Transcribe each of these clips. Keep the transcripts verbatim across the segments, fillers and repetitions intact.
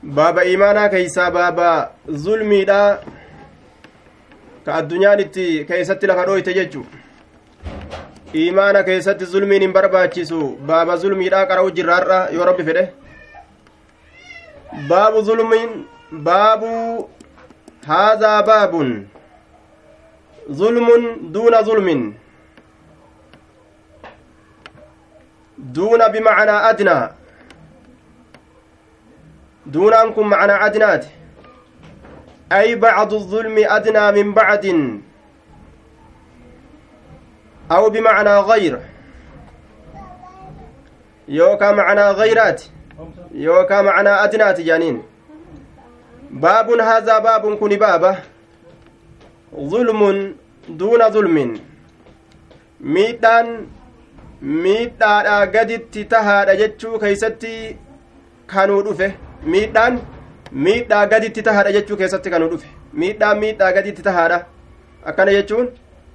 baaba iimaanaa keeysaa baaba zulmiidha ka addunyaan itti keessatti lafa dhooyte jechu iimaana keessatti zulmiin hin barbaachisu baaba zulmiidha qara'u jirraarra yoo rabbi fedhe baabu zulmiin baabu haadhaa baabun zulmun duuna zulmin duuna bimacnaa adnaa duunaan kun macnaa adnaati ay bacdu zulmi adnaa min bacdin aw bimacnaa gayr yookaa macnaa gayraati yookaa macnaa adnaati jaaniin baabun haadhaa baabun kuni baaba zulmun duuna zulmin miidhaan miidhaadhaa gaditti tahaadha jechuu keeysatti kanuu dhufe miidhaan miidhaa gaditti tahaadha jechuu keessatti kanuu dhufe miidhaan miidhaa gaditti tahaadha akkana jechuun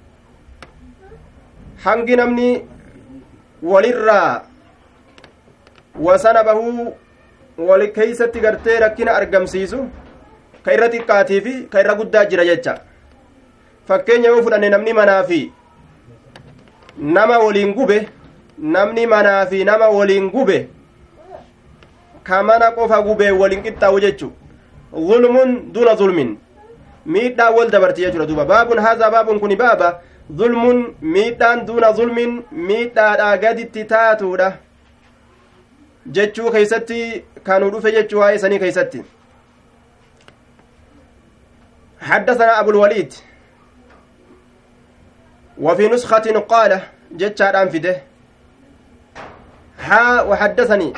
hangi namni walirraa wasana bahuu wal keeysatti gartee rakkina argamsiisu ka irra xiqqaatii fi ka irra guddaa jira jecha fakkeenya yoo fudhanne namni manaa fi nama waliin gube namni manaa fi nama waliin gube ka mana qofa gubee waliin qixxaawu jechu zulmun duna zulmin miidhaa wal dabarti jechuudha duuba baabun haadhaa baabun kuni baaba zulmun miidhaan duna zulmin miidhaadhaa gaditti taatuudha jechuu keeysatti kanuu dhufe jechuu waa'ee sanii keeysatti حدثنا أبو الوليد وفي نسخة قال جتشاد أنفده حا وحدثني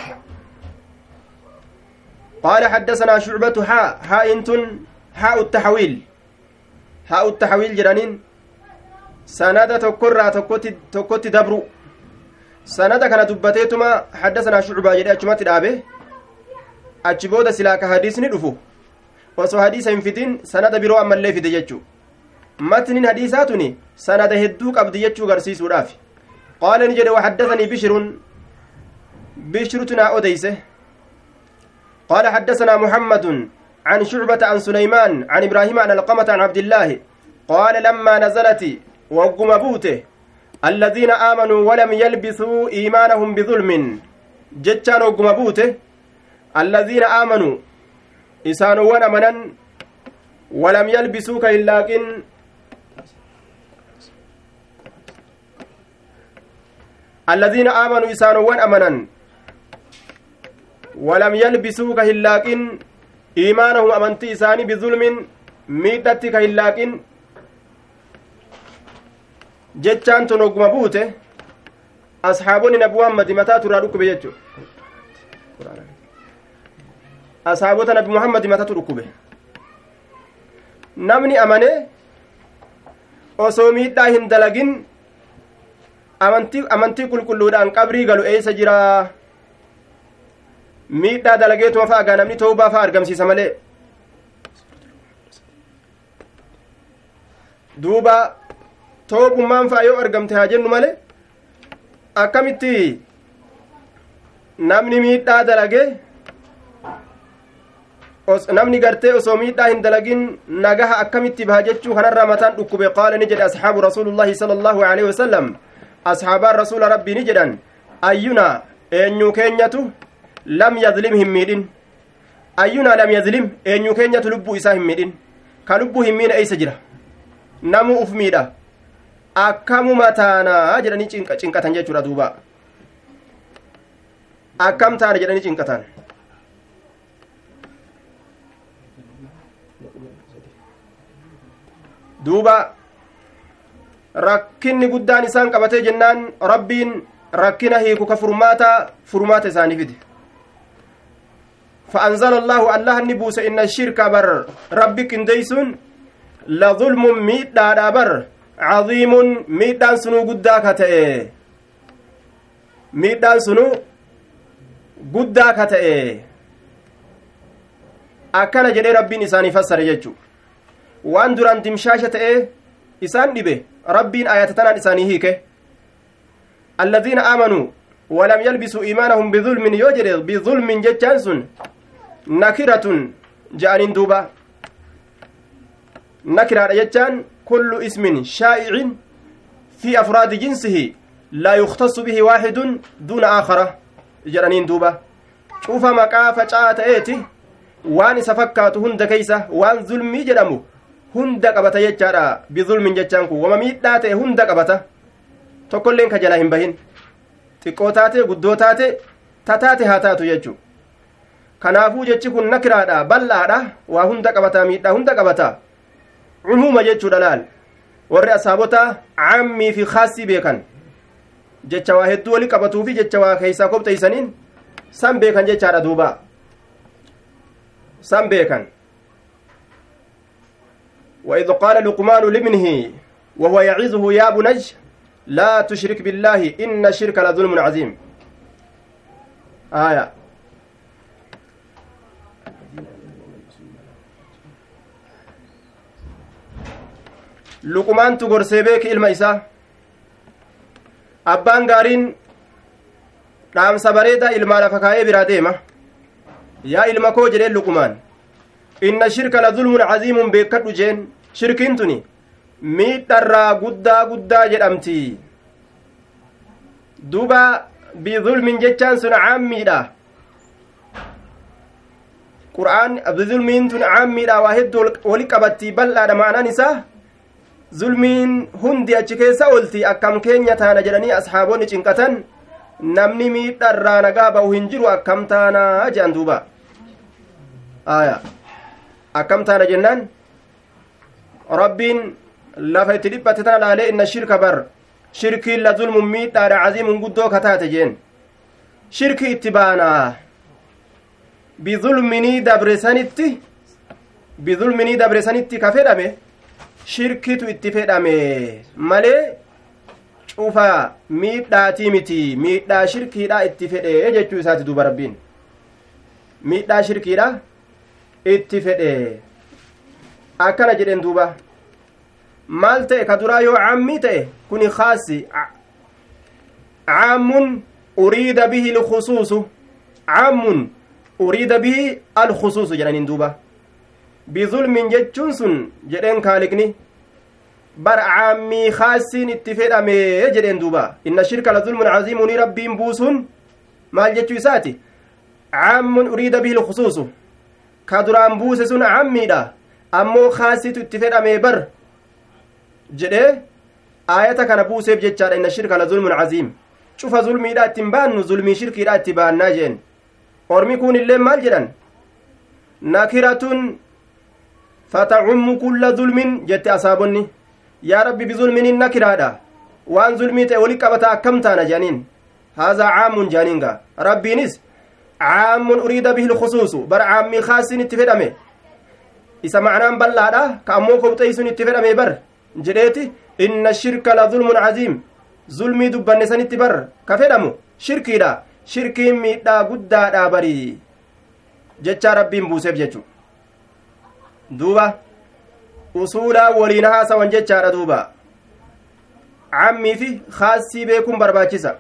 قال حدثنا شعبة حا حا انتن حاء التحويل حاء التحويل جرانين سند تكرر تكوت تكوت دبرو سند كان دبتيتما حدثنا شعبة جري أجمت الأبي أجبود سلاك حديثني دفو وسو حديث انفدين سند برو أما اللي في دجاجو متن حديثاتني سند هدوك أبدي يجو غرسيس ورافي قال نجد وحدثني بشر بشرتنا أديسه قال حدثنا محمد عن شعبة عن سليمان عن إبراهيم عن القمة عن عبد الله قال لما نزلت وقم بوته الذين آمنوا ولم يلبسوا إيمانهم بظلم جتان وقم بوته الذين آمنوا إسانوا ونمنا ولم يلبسوا كإلاكن الذين آمنوا إسانوا ونمنا ولم يلبسوا كهلاكن إيمانهم أمنتي إساني بظلم ميتت كهلاكن جتشان تنقم بوته أصحابون نبي محمد متى ترادوك بيجو أصحابون نبي محمد متى ترادوك به نمني أمانه أصومي داهن دلقين أمنتي أمنتي كل كلودان قبري قالوا إيه سجرا miidhaa dalageetuma fa'a gaa namni toobaa fa'a argamsiisa malee duuba toobummaan fa'a yoo argamte haa jennu malee akkamitti namni miidhaa dalagee namni gartee osoo miidhaa hin dalagin nagaha akkamitti baha jechuu kanarraa mataan dhukkube qaala ni jedhe asxaabu rasuulullaahi sala allaahu aleyhi wasalam asxaabaan rasuula rabbii ni jedhan ayyunaa eenyuu keenyatu lam yazlim hin miidhin ayyunaa lam yazlim eenyu keenyatu lubbuu isaa hin miidhin ka lubbuu hin miine eeysa jira namuu uf miidha akkamuma taanaa jedhanii cinqatan jechuudha duuba akkam taana jedhanii cinqatan duuba rakkinni guddaan isaan qabatee jennaan rabbiin rakkina hiiku ka furmaata furmaata isaanii fide فأنزل الله الله النبوس إن الشرك بر ربك انديسون لظلم ميدا بر عظيم ميدان سنو قداك تأي ميدان سنو قداك تأي أكنا جدي ربي نساني فسر يجو وان دران تمشاشة تأي إسان دبه ربين آياتنا إساني هيك الذين آمنوا ولم يلبسوا إيمانهم بظلم يوجد بظلم جتانسون nakiratun ja'aniin duuba nakiraadha jechaan kullu ismin shaa'icin fi afraadi jinsihi laa yuktasu bihi waaxidun duuna aakhara jedhaniin duuba cufa maqaa facaa ta'eeti waan isa fakkaatu hunda keeysa waan zulmii jedhamu hunda qabata jechaadha bizulmin jechaan kun wama miidhaa ta'e hunda qabata tokkolleen ka jalaa hin bahin xiqqoo taate guddoo taate tataate haa taatu jechuu kanaafuu jechi kun nakiraadha bal'aadha waa hunda qabata miidhaa hunda qabata cumuuma jechuudha laal warri ashaabota cammii fi khaasii beekan jecha waa hedduu wali qabatuu fi jecha waa keeysaa kopteeysaniin san beekan jechaadha duuba san beekan وإذ قال لقمان لابنه وهو يعظه يا بني لا تشرك بالله إن الشرك لظلم عظيم آية لقمان تغرسي بك الميسا أبان غارين نام سبريدا إلما لفكاية براديمة يا إلما كوجرين لقمان inna shirka la zulmun caziimun beekadhu jeen shirkiin tuni miidharraa guddaa guddaa jedhamti duba bizulmin jechaan sun caammiidha qur'aan bizulmiin tun caammiidha waa hedduu wali qabatti bal'aadha ma'anaan isaa zulmiin hundi achi keessa olti akkam keenya taana jedhanii asxaaboonni cinqatan namni miidharraa nagaa ba'u hin jiru akkam taanaa jedhan duuba aayaa akkam taana jennaan rabbiin lafa itti dhiphate tana laalee inna shirka bar shirkiin la zulmun miidhaadha caziimun guddoo kataate jeen shirki itti baanaa bizulminii dabresanitti bizulminii dabresanitti ka fedhame shirkitu itti fedhame malee cufa miidhaatii miti miidhaa shirkiidha itti fedhe jechuu isaati duuba rabbiin miidhaa shirkiidha itti fedhe akkana jedhen duuba maal ta'e ka duraa yoo cammii ta'e kuni khaasi caammun uriida bihi alkhusuusu caammun uriida bihi alkhusuusu jedhaniin duuba bizulmin jechuun sun jedheen kaaliqni bar caammii khaasiin itti fedhame jedheen duuba inna shirka la zulmun caziimunii rabbiin buusun maal jechuu isaati caammun uriida bihi alkhusuusu ka duraan buuse sun cammiidha ammoo khaasitu itti fedhamee bar jedhee aayata kana buuseef jechaadha inna shirka la zulmun caziim cufa zulmiidha ittiin baannu zulmii shirkiidha itti baannaa jeen ormi kun illee maal jedhan nakiratun fatacummu kulla zulmin jette asaabonni yaa rabbi bizulminin nakiraadha waan zulmii ta'e wali qabata akkam taana jedhaniin haazaa caamun jedhaniinga rabbiinis caamun uriida bihi lkhusuusu bar caammii khaasiin itti fedhame isa macnaan bal'aadha ka ammoo kobxeeysun itti fedhame bar jedheeti inna shirka la zulmun caziim zulmii dubbanne sanitti bar ka fedhamu shirkiidha shirkiin miidhaa guddaadha bari jechaa rabbiin buuseef jechu duuba usuulaa waliin haasawan jechaadha duuba cammii fi khaasii beekuun barbaachisa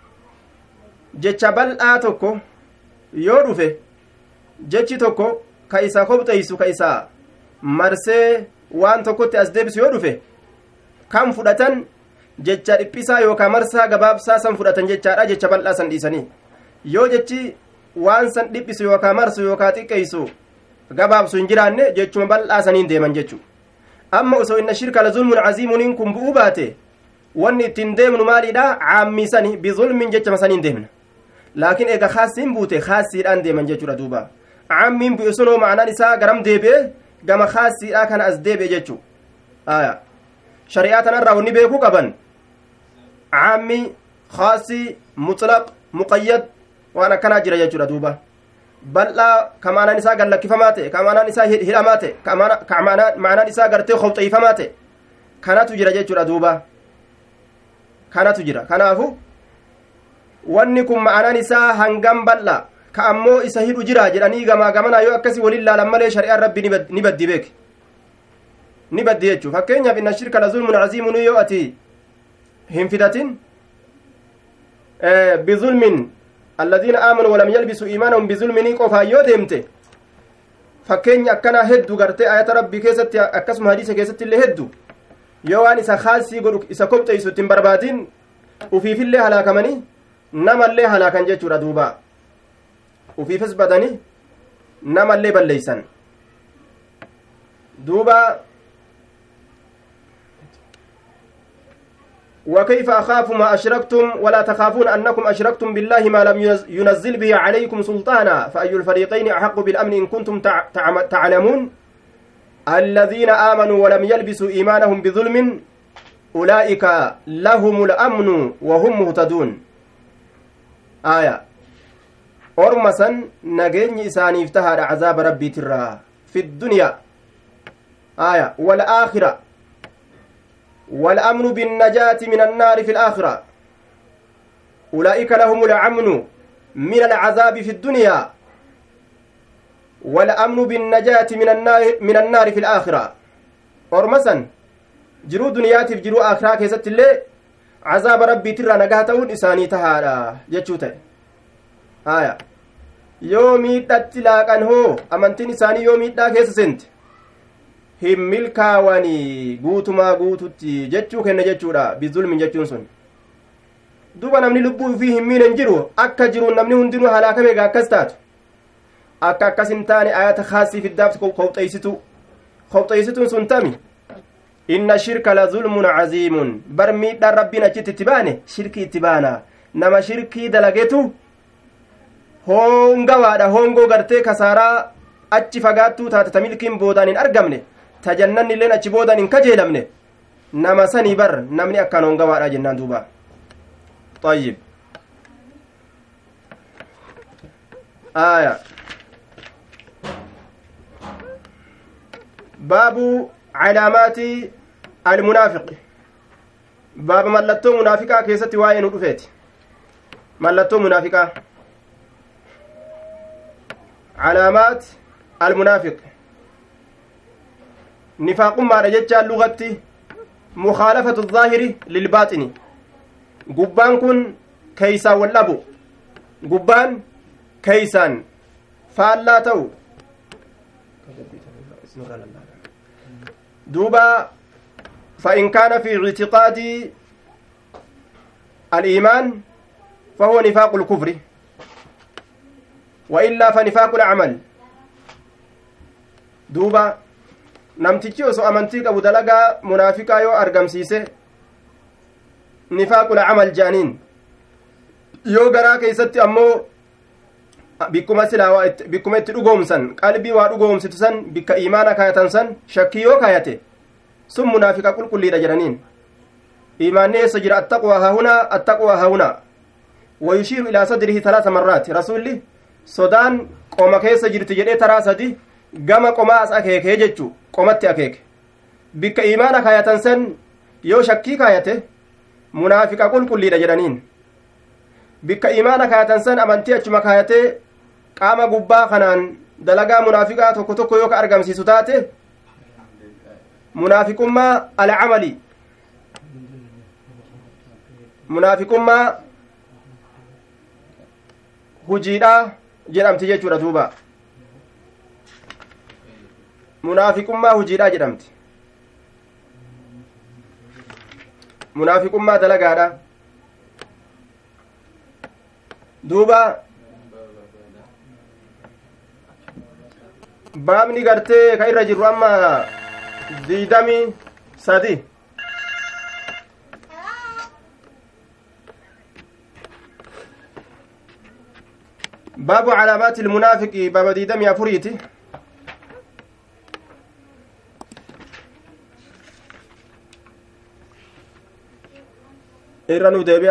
jecha bal'aa tokko yoo dhufe jechi tokko ka isa kobxeeysu ka isa marsee waan tokkotti as deebisu yoo dhufe kan fudhatan jecha dhiphisaa yookaa marsaa gabaabsaa san fudhatan jechaadha jecha bal'aa san dhiisanii yoo jechi waan san dhiphisu yookaa marsu yookaa xiqqeeysu gabaabsu hin jiraanne jechuma bal'aa saniin deeman jechu amma osoo inna shirka la zulmun caziimuniin kun bu'uu baate wanni ittiin deemnu maaliidha caammii sani bizulmin jechama saniin deemna laakiin eega khaasiin buute khaasiidhaan deeman jechuudha duuba caammiin bu'e sunoo ma'anaan isaa garam deebi'e gama khaasiidhaa kana as deebi'e jechuu aya shari'aa tanarraa wanni beekuu qaban caammi khaasii mutlaq muqayyad waan akkanaa jira jechuudha duuba bal'aa ka ma'anaan isaa gallakkifamaa ta'e ka ma'anaan isaa hidhamaa ta'e ka ma'anaan isaa gartee kobxeeyfamaa ta'e kanatu jira jechuudha duuba kanatu jira kanaafu wanni kun ma'anaan isaa hangam bal'a ka ammoo isa hidhu jira jedhanii gamaa gamanaa yoo akkasii waliin laalan malee shari'aan rabbi ni baddi beek ni baddi jechuu fakkeenyaaf inna shirka la zulmun caziimun yoo ati hin fidatin bizulmin alladhiina aamanuu walam yalbisuu iimaanahum bizulminii qofaa yoo deemte fakkeenya akkanaa hedduu gartee ayata rabbii keessatti akkasuma hadiisa keessatti illee hedduu yoo waan isa khaasii godhu isa kopxeessu ittiin barbaadin ufiifillee halaakamanii namallee halaakan jechuudha duuba ufiifis badanii namallee balleeysan duuba وكيف أخاف ما أشركتم ولا تخافون أنكم أشركتم بالله ما لم ينزل به عليكم سلطانا فأي الفريقين أحق بالأمن إن كنتم تعلمون الذين آمنوا ولم يلبسوا إيمانهم بظلم أولئك لهم الأمن وهم مهتدون آية أرمسا نجين إساني افتهر عذاب ربي ترى في الدنيا آية والآخرة والأمن بالنجاة من النار في الآخرة أولئك لهم الأمن من العذاب في الدنيا والأمن بالنجاة من النار من النار في الآخرة أرمسا جرو دنياتي جرو آخرة كيست اللي عذاب ربي ترى نجاتون إساني تهارا جتشوتي آية يومي تتلاك أنهو أمنتين إساني يومي تاكيس سنت hin milkaawanii guutumaa guututti jechuu kenna jechuudha bizulmin jechuun sun duba namni lubbuu ufii hin miinen jiru akka jiruun namni hundinuu halaakame gaa akkas taatu akka akkas hin taane ayata khaasii fiddaaf qopheeysitu qopheeysituun sun tami inna shirka la zulmun caziimun bar miidhaan rabbiin achitti itti baane shirkii itti baana nama shirkii dalagetu hongawaadha hongoo gartee kasaaraa achi fagaattuu taate ta milkiin boodaan hin argamne tajannanni illeen achi boodan hin kajeelamne nama sanii bar namni akkaan hongawaadha jennaan duuba طيب آية باب علامات المنافق باب ملتو منافقا كيستي واين ودفيت ملتو منافقا علامات المنافق نفاق ما رجتها اللغة مخالفة الظاهر للباطن قبان كن كيسا واللبو قبان كيسان فالا تو دوبا فإن كان في اعتقاد الإيمان فهو نفاق الكفر وإلا فنفاق العمل دوبا namtichi osoo amantii qabu dalagaa munaafiqaa yoo argamsiise nifaaqul amal jaaniin yoo garaa keessatti ammoo bikkuma silaa bikkuma itti dhugoomsan qalbii waa dhugoomsitu san bikka iimaana kaayatan san shakkii yoo kaayate sun munaafiqa qulqulliidha jedhaniin iimaanni eessa jira attaqwaa haahunaa attaqwaa haahunaa wayushiiru ilaa sadrihi talaata marraati rasuulli sodaan qoma keessa jirti jedhee taraa sadi gama qomaa as akeekee jechuu qomatti akeeke bikka iimaana kaayatan san yoo shakkii kaayate munaafiqa qulqulliidha jedhaniin bikka iimaana kaayatan san amantii achuma kaayatee qaama gubbaa kanaan dalagaa munaafiqaa tokko tokko yoo ka argamsiisu taate munaafiqummaa alcamali munaafiqummaa hujiidha jedhamti jechuudha duuba munaafiqummaa hujiidha jedhamti munaafiqummaa dalagaadha duuba baabni gartee ka irra jirru amma diidami sadi baabu calaamaati ilmunaafiqi baaba diidami afuriiti irra nu deebi'a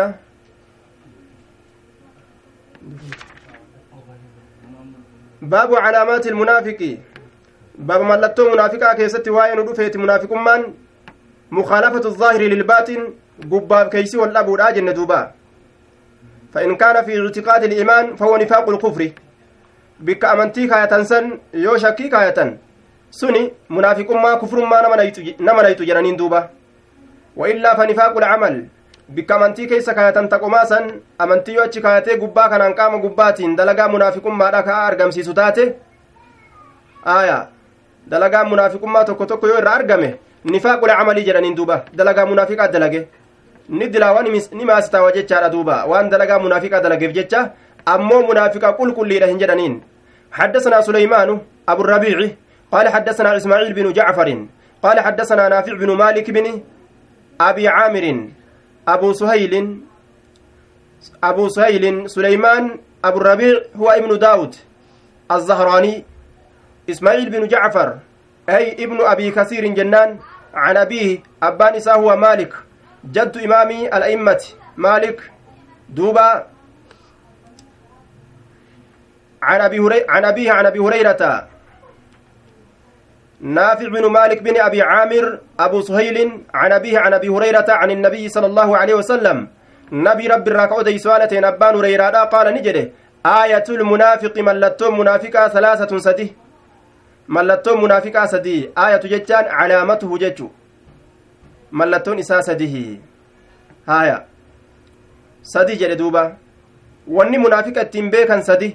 baabu calaamaati ilmunaafiqi baaba mallattoo munaafiqaa keessatti waa'ee nu dhufeeti munaafiqummaan mukaalafatu الظaahiri lilbaatin gubbaaf keeysi wal dhabuudha jenne duuba فإن كان في اعتقاد الإيمان فهو نفاق الكفر بك أمنتي كاية سن يو شكي كاية سني منافق ما كفر ما نمنيت جنانين دوبا وإلا فنفاق العمل بك أمنتي كيس كاية تقوما سن أمنتي يو أتش كاية قبا كان أنقام قبات دلقا منافق ما لك أرقم سيسوتاته aya dalagaa munaafiqummaa tokko tokko yoo irraa argame nifaaqul amalii jedhaniin duuba dalagaa munaafiqaa dalage ni dilaawwan ni maasitaawa jechaadha duuba waan dalagaa munaafiqaa dalageef jecha ammoo munaafiqa qulqulliidha hin jedhaniin حدثنا سليمان أبو الربيع قال حدثنا إسماعيل بن جعفر قال حدثنا نافع بن مالك بن أبي عامر أبو سهيل أبو سهيل سليمان أبو الربيع هو ابن داود الزهراني إسماعيل بن جعفر أي ابن أبي كثير جنان عن أبيه أبان إساه هو مالك جد إمامي الأئمة مالك دوبا عن أبي هري... عن أبيه عن أبي هريرة نافع بن مالك بن أبي عامر أبو سهيل عن أبيه عن أبي هريرة عن النبي صلى الله عليه وسلم نبي رب الراكعة دي سؤالتين أبان هريرة قال نجده آية المنافق ملتون منافقة ثلاثة سدي ملتون منافقة سدي آية جتان علامته جتو ملتون إسا سديه هايا سدي جلدوبا واني منافقة تنبيكا سدي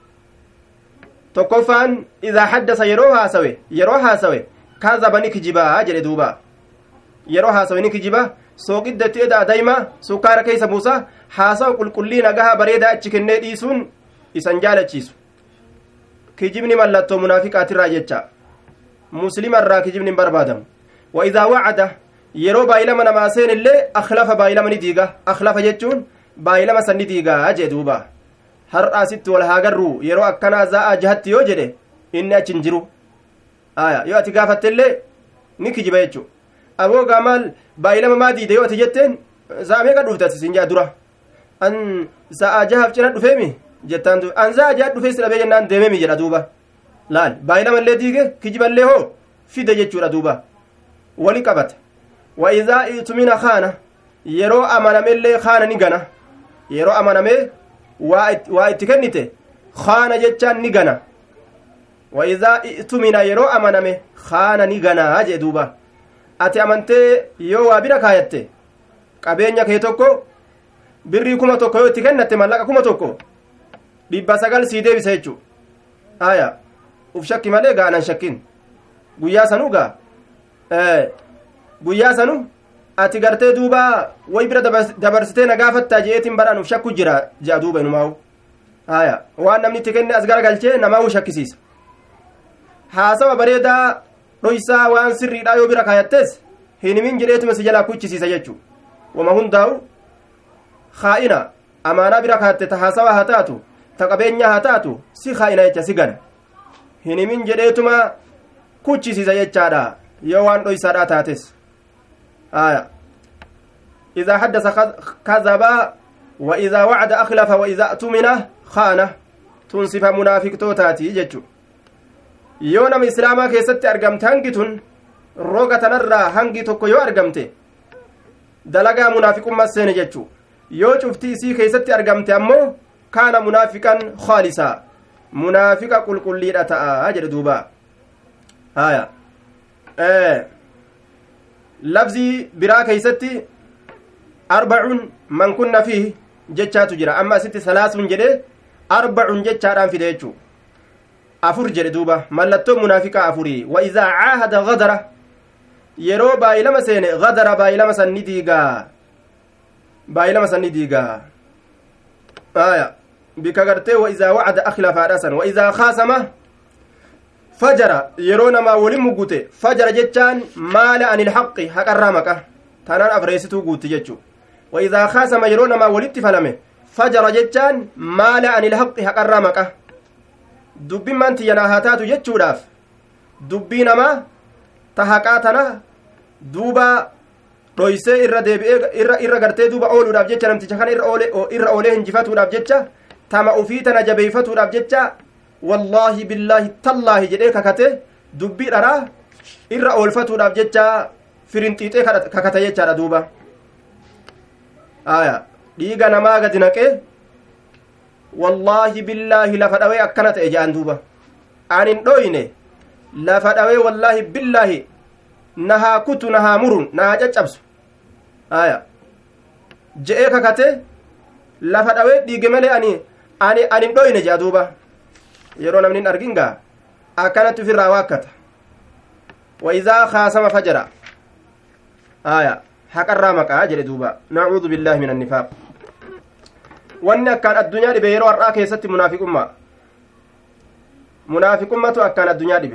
tokkoffaan idaa haddasa yeroo haasawe yeroo haasawe kaazaba ni kijibaa jedhe duuba yeroo haasawe ni kijibaa sooqiddatti edaa dayma sukkaara keessa buusa haasawa qulqulliina gahaa bareedaa achi kennee dhiisuun isan jaalachiisu kijibni mallattoo munaafiqaatirraa jecha muslimarraa kijibni hin barbaadamu wa idaa wacada yeroo baay'ilama namaa seen illee akhlafa baay'ilama ni diiga akhlafa jechuun baay'ilama san ni diigaa jedhe duuba har'aasitti wal haagarru yeroo akkanaa za'aa jahatti yoo jedhe inni achi hin jiru aya yoo ati gaafattellee ni kijiba jechu aboogaa maal baay'ilama maa diide yoo ati jetteen za'a meeqa dhufte sin jaa dura an za'aa jahaaf cina dhufeemi jettaan an za'aa jaha dhufee si dhabee jennaan deememi jedha duuba laal baay'ilama illee diige kijiballee hoo fide jechuudha duuba wali qabata wa idaa i'tumina khaana yeroo amanamellee khaana ni gana yeroo amanamee waa itti kennite khaana jechaan ni gana wa idaa i'tumina yeroo amaname khaana ni ganaa jee duuba ati amantee yoo waa bira kaayatte qabeenya kee tokko birrii kuma tokko yoo itti kennatte mallaqa kuma tokko dhibba sagal sii deebisa jechuu aya uf shakki malee gaanan shakkin guyyaa sanuu gaa guyyaa sanu ati gartee duuba way bira dabarsitee na gaafattaa je'eetiin baraan uf shakku jira jea duuba inumaa'u haya waan namni itti kenne as garagalchee namaa'u shakkisiisa haasawa bareedaa dhoysaa waan sirriidhaa yoo bira kaayattees hin himin jedheetuma si jalaa kuchisiisa jechuu wama hundaa'u kaa'ina amaanaa bira kaayatte ta haasawa haa taatu ta qabeenya haa taatu si kaa'ina jecha si gana hin himin jedheetuma kuchisiisa jechaadha yoo waan dhoysaadhaa taates آية إذا حدث كذب وإذا وعد أخلف وإذا أؤتمن خان تنصف منافق توتاتي جتشو يونم إسلاما كيست أرقمت هنجتون روغة نرى هنجي توكو يو أرقمت دلقا منافق مسين جتشو يو شفتي سي كيست أرقمت أمو كان منافقا خالصا منافقا قل قل لي رتاء أجر دوبا آية آه lafzii biraa keeysatti arbacun man kunna fiihi jechaatu jira amma asitti salaasun jedhe arbacun jechaadhaan fide jechuu afur jedhe duuba mallattoo munaafiqaa afurii wa idaa caahada gadara yeroo baay'ilama seene gadara baay'ilama san ni diigaa baay'ilama san ni diigaa aya bika gartee wa idaa wacada akhlafaadhasan wa idaa khaasama fajara yeroo namaa waliin muggute fajara jechaan maala anil haqqi haqarraa maqa tanaan afreessituu guutti jechuu wa idaa khaasama yeroo namaa walitti falame fajara jechaan maala anil haqqi haqarraa maqa dubbiin maan tiyyanaa haa taatu jechuudhaaf dubbii namaa ta haqaa tana duuba dhoysee irra deebi'ee irra irra gartee duuba ooluudhaaf jecha namticha kana irra oolee irra oolee hinjifatuudhaaf jecha tama ufii tana jabeeyfatuudhaaf jecha wallaahi billaahi tallaahi jedhee kakate dubbii dharaa irra oolfatuudhaaf jecha firinxiixee kakata jechaadha duuba aya dhiiga namaa gadi naqee wallaahi billaahi lafa dhawee akkana ta'e jedhan duuba anin dhoyne lafa dhawee wallaahi billaahi nahaa kutu nahaa murun nahaa caccabsu aya je'ee kakate lafa dhawee dhiige malee ani ani anin dhoyne jedha duuba yeroo namni hin argin gaa akkanatti ofirraa waakkata وإذا خاصم فجر آية حق الرامك أجل دوبا نعوذ بالله من النفاق وأن كان الدنيا دي بيرو الراك يست منافق أمة منافق أمة أكان الدنيا دي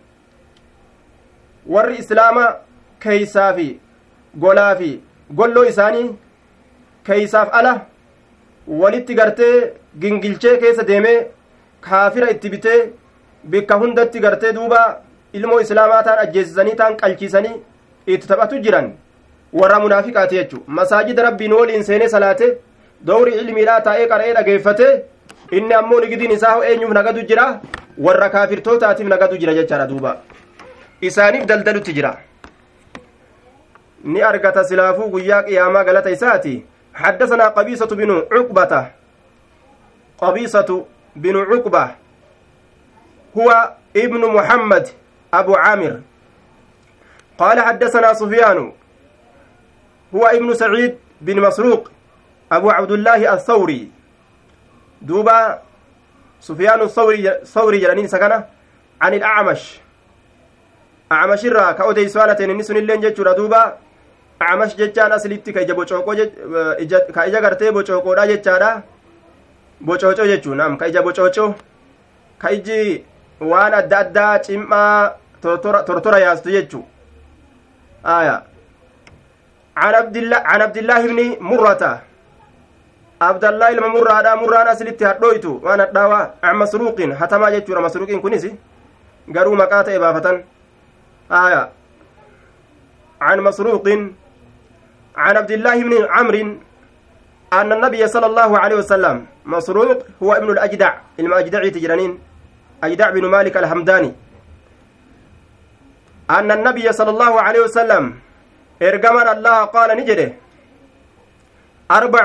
ور إسلام كيسافي غلافي غلو إساني كيساف ألا ولت غرتي جنجلچه كيس ديمه كافر اتبته بك هندت غرتي دوبا ilmoo islaamaa taan ajjeesisanii taan qalchiisanii itti taphatu jiran warra munaafiqaati jechuudha masaajida rabbiin waliin seenee salaate dawri ilmiidhaa taa'ee qara'ee dhageeffate inni ammoo nigidiin isaa eenyuuf nagadu jira warra kaafirtootaatiif nagadu jira jechaadha duuba isaaniif daldalutti jira ni argata silaafuu guyyaa qiyaamaa galata isaati حدثنا قبيصة بن عقبة قبيصة بن عقبة هو ابن محمد أبو عامر قال حدثنا سفيان هو ابن سعيد بن مسروق أبو عبد الله الثوري دوبا سفيان الثوري ثوري جرانين سكنة عن الأعمش أعمش الرا كأودي سوالتين النسون اللين جتشورا دوبا أعمش جتشان أسلتي كي جبو چوكو كايجا غرتي بو چوكو دا جتشارا بو چوچو جتشو نام كايجا بو چوچو كايجي waan adda addaa cimmaa tortora yaastu jechuu aya عن عبد الله عن عبد الله بن مرة عبد الله لما مرة هذا مرة أنا سلبت هدويتو وأنا دعوة عن مسروق حتى ما جت ورا مسروق كنيسي قالوا مكاتة إبافة آية عن مسروق عن عبد الله بن عمرو أن النبي صلى الله عليه وسلم مسروق هو ابن الأجدع المأجدعي تجرانين أجدع بن مالك الحمداني أن النبي صلى الله عليه وسلم إرجمنا الله قال نجده أربع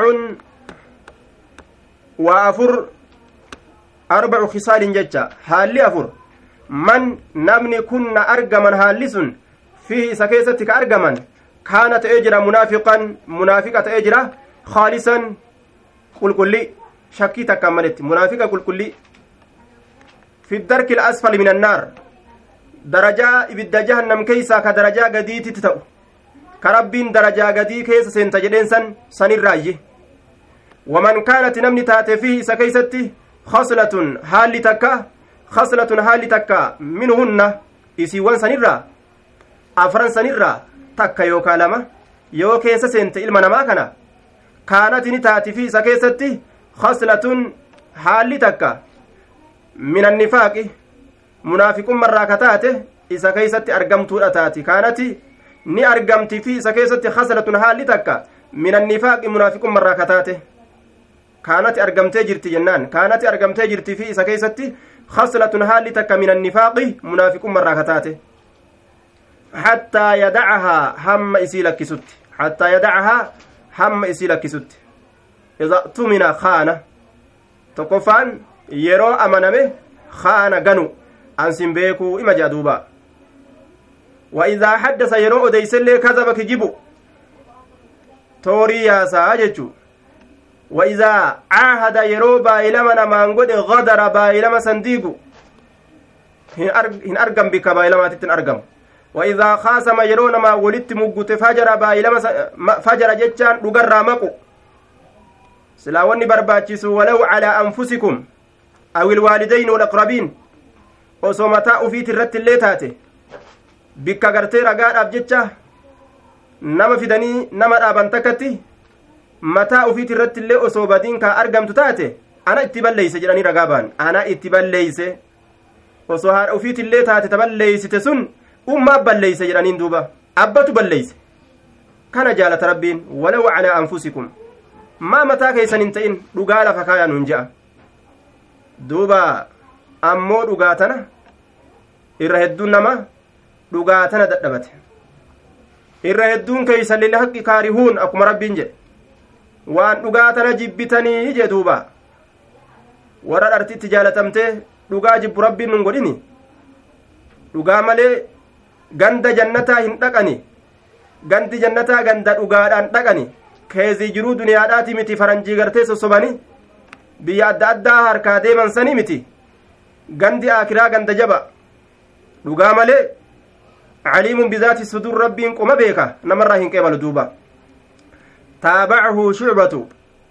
وأفر أربع خصال ججة هالي أفر من نمني كنا أرجمن هالسن فيه سكيستك أرجمن كانت أجرا منافقا منافقة أجرا خالصا قل كلي شكيتك كملت منافقة قل كلي في الدرك الأسفل من النار درجة إبدا جهنم كيسا كدرجة قديت تتو كربين درجة قدي كيسا سنتجدين سن سن الراجي ومن كانت نمني تاتي فيه سكيستي خصلة هالي تكا خصلة هالي تكا منهن إسيوان سن الرا أفران سن الرا تكا يو كالما يو كيسا سنت إلمنا ما كان كانت نتاتي فيه سكيستي خصلة هالي تكا من النفاق منافق مرة كتاته إذا كيست أرقمت أتاتي كانت ني أرقمت في إذا كيست خسرة حال تكا من النفاق منافق مرة كتاته كانت أرقمت جرتي جنان كانت أرقمت جرتي في إذا كيست خسرة حال تكا من النفاق منافق مرة كتاته حتى يدعها هم إسيلك ست حتى يدعها هم إسيلك ست إذا اؤتمن خانة تقفان yeroo amaname khaana ganu ansin beekuu ima jaaduuba wa idhaa haddasa yeroo odeysellee kadhaba kijibu toorii yaasaa jechuu wa idhaa caahada yeroo baay'ilama namaan godhe gadara baay'ilama sandiigu hin argam bika baay'ilamaatittin argamu wa idhaa khaasama yeroo namaa walitti muggute fajara baay'ilama fajara jechaan dhugarraa maqu silaa wanni barbaachisu walaw calaa anfusikum أو الوالدين والأقربين وصومتا أفيت الرت اللي تاتي بك غرتي رقاد أبجتشا نما فدني نما أبنتكتي متى أفيت الرت اللي أصوبتين كأرقم تاتي أنا اتبال ليس جراني رقابان أنا اتبال ليس وصوهار أفيت اللي تاتي تبال ليس تسن أما بال ليس جرانين دوبا أبتو بال ليس كان جالة ربين ولو على أنفسكم ما متى كيسن انتين رقال فكايا ننجأ duuba ammoo dhugaatana irra hedduun nama dhugaatana dadhabate irra hedduun keeysan lil haqqi kaarihuun akkuma rabbiin jedhe waan dhugaatana jibbitanii jedhe duuba warra dhartitti jaalatamtee dhugaa jibbu rabbiin nun godhini dhugaa malee ganda jannataa hin dhaqani gandi jannataa ganda dhugaadhaan dhaqani keezii jiruu duniyaadhaati miti faranjii gartee sossobani biyya adda addaa harkaa deeman sanii miti gandi akiraa ganda jaba dhugaa malee aliimun bizaati sudur rabbiin qoma beeka namarraa hin qeebalu duuba taabacahu shucbatu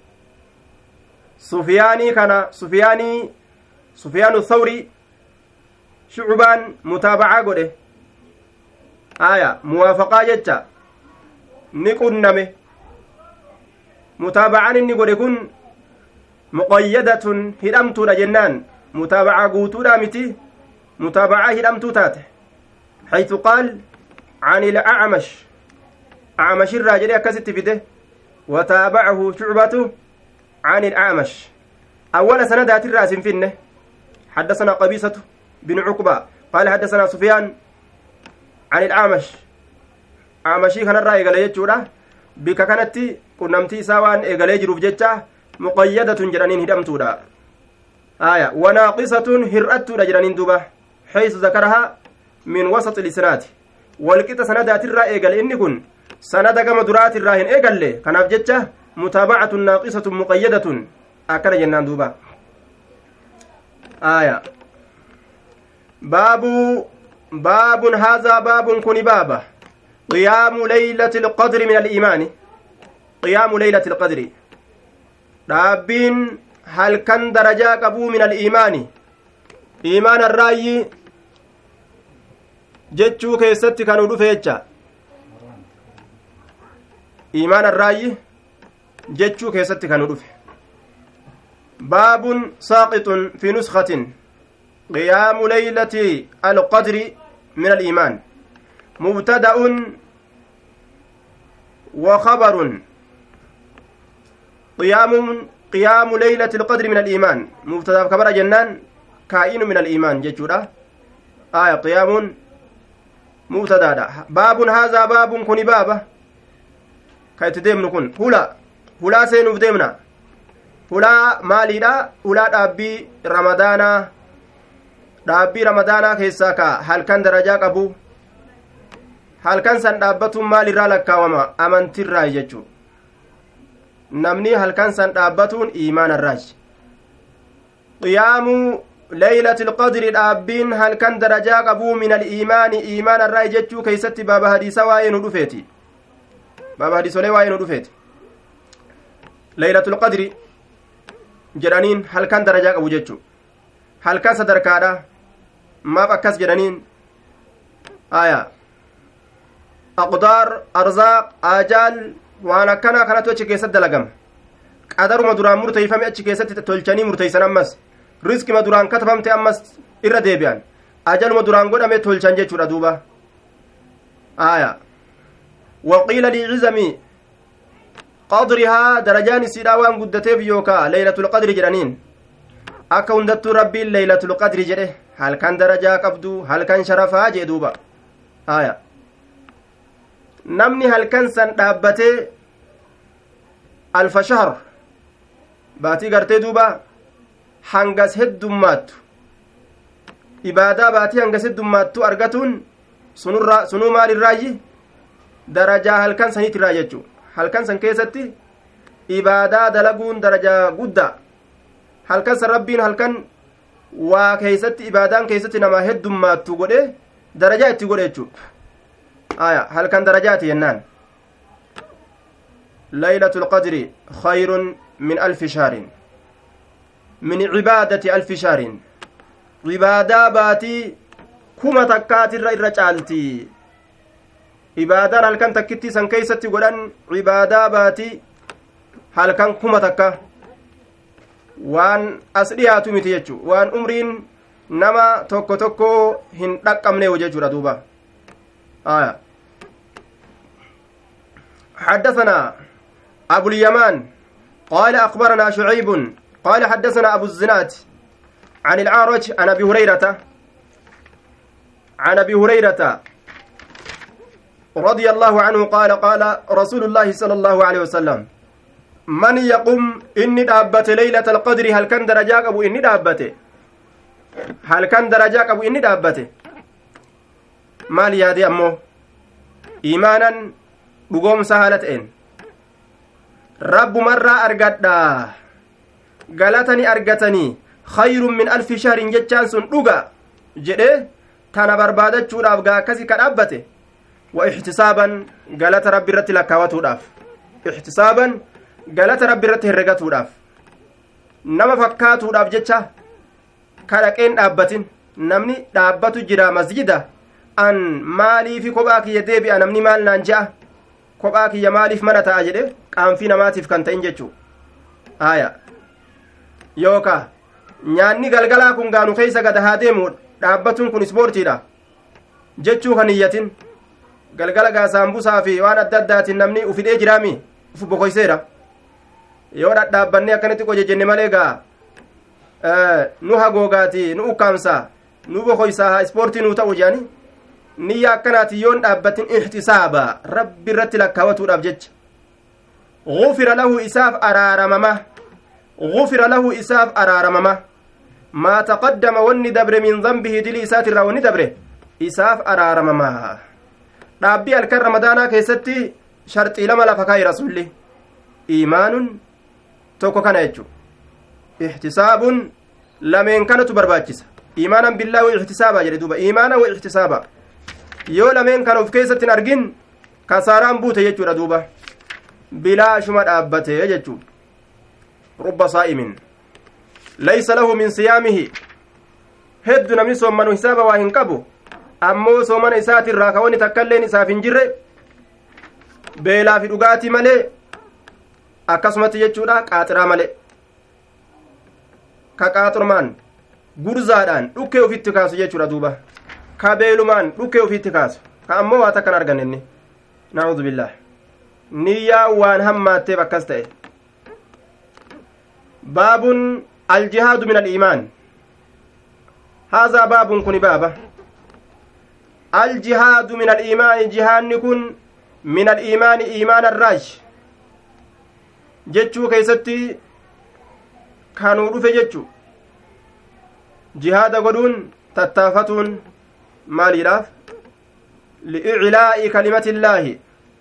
sufyaanii kana sufyaanii sufyaanu thawri shucbaan mutaabacaa godhe aya muwaafaqaa jecha ni qunname mutaabacaan inni godhe kun muqayyadatun hidhamtuudha jennaan mutaabacaa guutuudha miti mutaabacaa hidhamtuu taate حيث قال عن الأعمش أعمش الراجل أكست فيده وتابعه شعبته عن الأعمش أول سندات الرأس فينه حدثنا قبيصة بن عقبة قال حدثنا سفيان عن الأعمش أعمشي كان الرأي قال يجورا بك كانت كنمتي سوان قال يجرف جتا مقيدة جرانين هدمتودا آية وناقصة هرأت جرانين دوبا حيث ذكرها من وسط الإسناد والكتا سندات الرأي قال إني كن سند كما درات الراهن إيقال لي كان أفجتشه متابعة ناقصة مقيدة أكل جنان دوبا آية باب باب هذا باب كن بابه قيام ليلة القدر من الإيمان قيام ليلة القدر رابين هل كان درجة قبو من الإيمان إيمان الرأي jechuu keessatti kan dhufe jecha iimaan arraayi jechuu keessatti kan dhufe baabun saaqixun fi nuskatin qiyaamu leylati alqadri min aliimaan mubtada'un wa khabarun qiyaamun qiyaamu leylati alqadri min aliimaan mubtadaaf kabara jennaan kaa'inu min aliimaan jechuudha aya qiyaamun مبتدا باب هذا باب كن بابا كايت ديمن كن هلا هلا سينو ديمنا هلا ماليدا هلا دابي رمضان دابي رمضان كيساكا هل كان درجه قبو هل كان سن دابتو مالي رالكا وما امنتي رايجو نمني هل كان سن دابتون ايمان الراج قيام ليلة القدر الأبين هل كان درجة قبو من الإيمان إيمان الرأي جتشو كيست باب حديثة وين ودفيتي باب حديثة وين ودفيت ليلة القدر جرانين هل كان درجة قبو جتشو هل كان صدر كارا ما بكس جرانين آية أقدار أرزاق آجال وانا كان كانت وجه كيست دلقم قدر مدران مرتيفة مئة كيست تلچني مرتيسان أمس rizqi ma duraan katabamte ammas irra deebi'an ajaluma duraan godhame tolchan jechuudha duuba aya waqiila li'izami qadrihaa darajaan isiidhaa waan guddateef yookaa leeylatul qadri jedhaniin akka hundattuu rabbiin leeylatul qadri jedhe halkan darajaa qabdu halkan sharafaa jee duuba aya namni halkan san dhaabbatee alfa shahr baatii gartee duuba hangas heddummaattu ibaadaa baatii hangas heddummaattu argatuun sunurraa sunuu maalirraayi darajaa halkan saniitirraa jechuu halkan san keessatti ibaadaa dalaguun darajaa guddaa halkan san rabbiin halkan waa keessatti ibaadaan keessatti nama heddummaattu godhe darajaa itti godhe jechuu aya halkan darajaati jennaan laylatul qadri khayrun min alfi shahrin من عبادة ألف شهر عبادة باتي كما تكات الرجالتي عبادة هل كان تكتي سن كيستي قلن عبادة باتي هل كان كما تكا وان أسريات متيجو وان أمرين نما توكو توكو هن رقمني وجهو ردوبا آية حدثنا أبو اليمان قال أخبرنا شعيب قال حدثنا أبو الزناد عن العارج عن أبي هريرة عن أبي هريرة رضي الله عنه قال قال رسول الله صلى الله عليه وسلم من يقوم إني دابت ليلة القدر هل كان درجاك أبو إني دابته هل كان درجاك أبو إني دابته مالي هذه أمه إيمانا بقوم سهلتين رب مرة أرقدا galatani argatanii khayrun min alfi shahrin jechaan sun dhuga jedhe tana barbaadachuudhaaf gaa akkasii ka dhaabbate wa ihtisaaban galata rabbi irratti lakkaawatuudhaaf ihtisaaban galata rabbi irratti herregatuudhaaf nama fakkaatuudhaaf jecha ka dhaqeen dhaabbatin namni dhaabbatu jira masjida an maaliifi kophaa kiyya deebi'a namni maal naan je'a kophaa kiyya maaliif mana ta'a jedhe qaanfii namaatiif kan ta'in jechuu aya yookaa nyaanni galgalaa kun gaanu keeysa gada haa deemu dhaabbatuun kun ispoortiidha jechuu kan iyyatin galgala gaa saambusaa fi waan adda addaatiin namni ufidhee jiraami uf bokoyseera yoo dhadhaabbannee akkanatti qoje jenne malee gaa nu hagoogaati nu ukkaamsaa nu bokoysaa haa ispoortii nuu ta'u jedhani niyya akkanaati yoon dhaabbatin ihtisaaba rabbi irratti lakkaawatuudhaaf jecha gufira lahu isaaf araaramama gufira lahu isaaf araaramama maa taqaddama wanni dabre min dhanbihi dilii isaatirraa wanni dabre isaaf araaramama dhaabbii halkan ramadaanaa keessatti sharxii lama lafa kaa'i rasulli iimaanun tokko kana jechu ihtisaabun lameen kanatu barbaachisa iimaanan billaahi wa ihtisaaba jedhe duuba iimaana wa ihtisaaba yoo lameen kana of keessatti hin argin kasaaraan buute jechuudha duuba bilaashuma dhaabbatee jechuu rubba saa'imin laysa lahu min siyaamihi heddu namni soommanu hisaaba waa hin qabu ammoo soomana isaatirraa kawani takkailleen isaaf hin jirre beelaa fi dhugaatii malee akkasumatti jechuudha qaaxiraa malee ka qaaxurmaan gurzaadhaan dhukkee ofitti kaasu jechuudha duuba ka beelumaan dhukkee ofitti kaasu ka ammoo waa takkan arganenni na'uudhu billah niyyaa waan hammaatteef akkas ta'e baabun aljihaadu min aliimaan haazaa baabun kuni baaba الجهاد من الإيمان جهاد كن من الإيمان إيمان الراج جتشو كيستي كانوا رفع جتشو جهاد قدون تتافتون مالي راف لإعلاء كلمة الله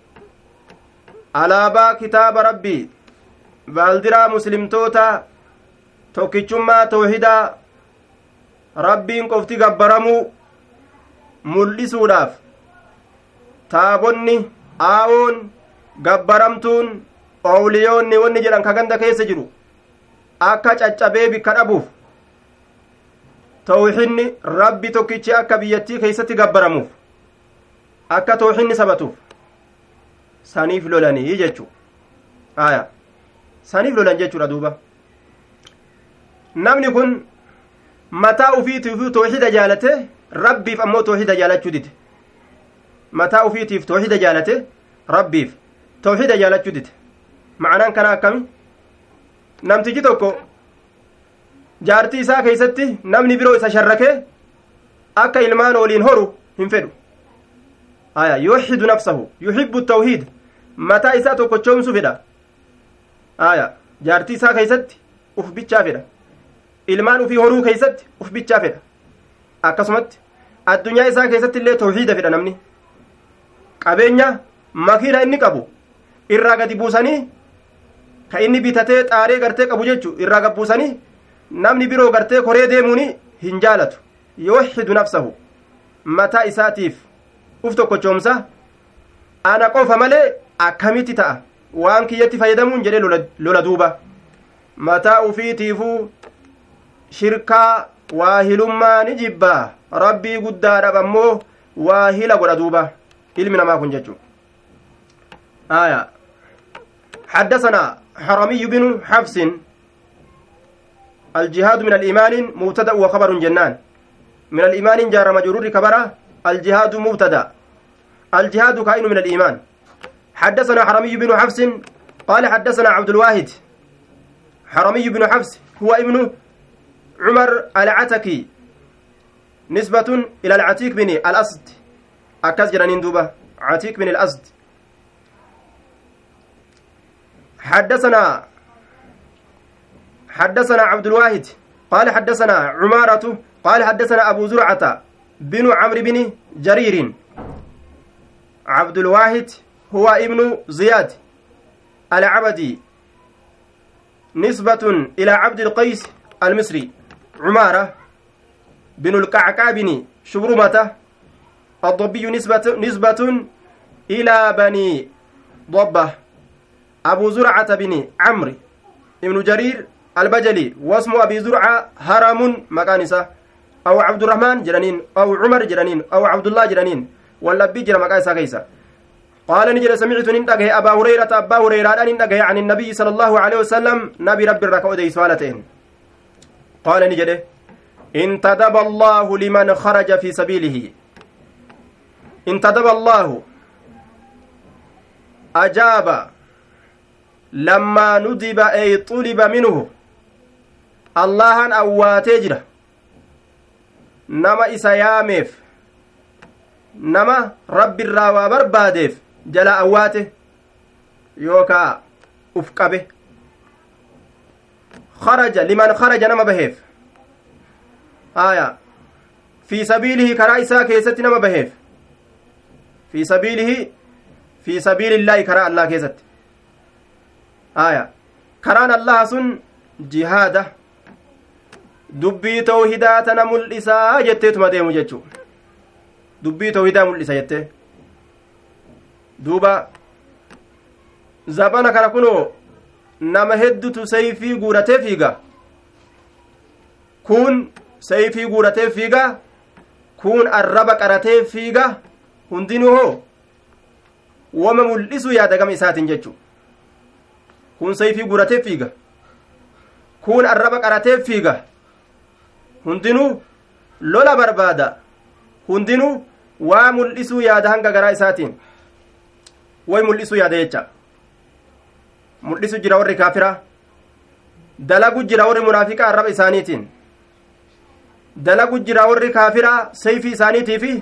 على با كتاب ربي بالدرا مسلم توتا توكيشما توحيدا ربي قفتي قبرمو mul'isuudhaaf taabonni aawoon gabbaramtuun oowliyoonni wanni jedhan ka ganda keessa jiru akka caccabee bikka dhabuuf tawxiidni rabbi tokkichi akka biyyattii keessatti gabbaramuuf akka tawxiidni sabatuuf saniif lolanii jechuu aya saniif lolan jechuudha duuba namni kun mataa ufiitiif tawxiida jaalate rabbiif ammoo tawxiida jaalachuu dide mataa ufiitiif tawxiida jaalate rabbiif tawxiida jaalachuu dide ma'anaan kana akkami namtichi tokko jaartii isaa keessatti namni biroo isa sharrakee akka ilmaan waliin horu hin fedhu aya yuwahhidu nafsahu yuhibbu tawhiid mataa isaa tokkochoomsuu fedha aya jaartii isaa keessatti uf bichaa fedha ilmaan ufii horuu keessatti uf bichaa fedha akkasumatti addunyaa isaa keessatti illee tawhiida fedha namni qabeenya makiina inni qabu irraa gadi buusanii ka inni bitatee xaaree gartee qabu jechuu irraa gadi buusanii namni biroo gartee koree deemuuni hin jaalatu yuwahhidu nafsahu mataa isaatiif uf tokkochoomsa ana qofa malee akkamitti ta'a waan kiyyatti fayyadamuun jedhee lola duuba mataa ufiitiifuu shirkaa waahilummaa ni jibbaa rabbii guddaadhaaf ammoo waahila godha duuba ilmi namaa kun jechuun aya حدثنا حرمي بن حفص الجهاد من الإيمان مبتدأ وخبر جنان من الإيمان جار مجرور كبره الجهاد مبتدأ الجهاد كائن من الإيمان حدثنا حرمي بن حفص قال حدثنا عبد الواحد حرمي بن حفص هو ابن عمر العتكي نسبة إلى العتيق بن الأسد أكاز جرانين دوبة عتيق بن الأسد حدثنا حدثنا عبد الواحد قال حدثنا عمارة قال حدثنا أبو زرعة بن عمرو بن جرير عبد الواحد هو ابن زياد العبدي نسبة إلى عبد القيس المصري عمارة بن القعقاع بن شبرمة الضبي نسبة نسبة إلى بني ضبة أبو زرعة بن عمرو ابن جرير البجلي واسم أبي زرعة هرم مكانسة أو عبد الرحمن جرانين أو عمر جرانين أو عبد الله جرانين ولا بيجر مكانسة كيسة قال نجل سمعت ننتقه أبا هريرة أبا هريرة أن ننتقه عن النبي صلى الله عليه وسلم نبي رب الركعة دي سوالتين قال نجل انتدب الله لمن خرج في سبيله انتدب الله أجاب لما ندب أي طلب منه الله أواتجره نما إسيامف نما رب الراوى بربادف جلا أواته يوكا أفقبه خرج لمن خرج نما بهيف آية في سبيله كرائسا كيست نما بهيف في سبيله في سبيل الله كراء الله كيست آية كران الله سن جهاده dubbii tawhidaa tana mul'isaa jetteetuma deemu jechuu dubbii tawhidaa mul'isa jettee duuba zabana kana kunoo nama heddutu sayfii guuratee fiiga kun sayfii guuratee fiiga kun arraba qaratee fiiga hundinuu hoo wama mul'isu yaada gama isaatiin jechuu kun sayfii guuratee fiiga kun arraba qaratee fiiga hundinuu lola barbaada hundinuu waa mul'isuu yaada hanga garaa isaatiin way mul'isuu yaada jecha mul'isu jira warri kaafira dalagu jira warri munaafiqaa arraba isaaniitiin dalagu jira warri kaafira sayfii isaaniitii fi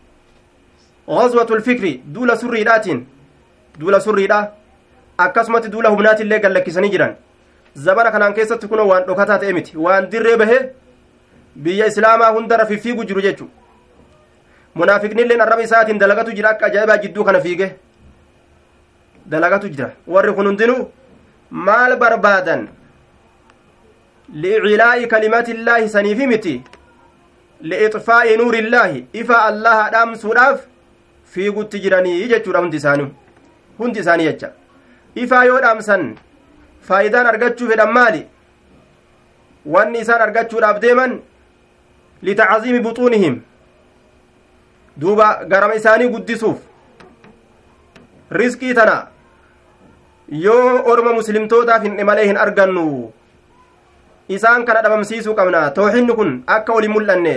ghazwatul fikri duula surriidhaatiin duula surriidha akkasumatti duula humnaatillee gallakkisanii jiran zabana kanaan keessatti kunoo waan dhokataa ta'e miti waan dirree bahee biyya islaamaa hunda rafiifiigu jiru jechu munaafiqnilleen arraba isaatiin dalagatu jira akka ajaa'ibaa jidduu kana fiige dalagatu jira warri kun hundinuu maal barbaadan li'ilaa'i kalimatillaahi saniifi miti li'ixfaa'i nuurillaahi ifa allaha dhaamsuudhaaf fiigutti jiranii jechuudha hundi isaanii hundi isaanii jecha ifaa yoo dhaamsan faayidaan argachuu fedhan maali wanni isaan argachuudhaaf deeman litacziimi buxuunihim duuba garama isaanii guddisuuf riskii tana yoo orma muslimtootaaf hin malee hin argannu isaan kana dhabamsiisuu qabna tawxiidni kun akka wali mul'anne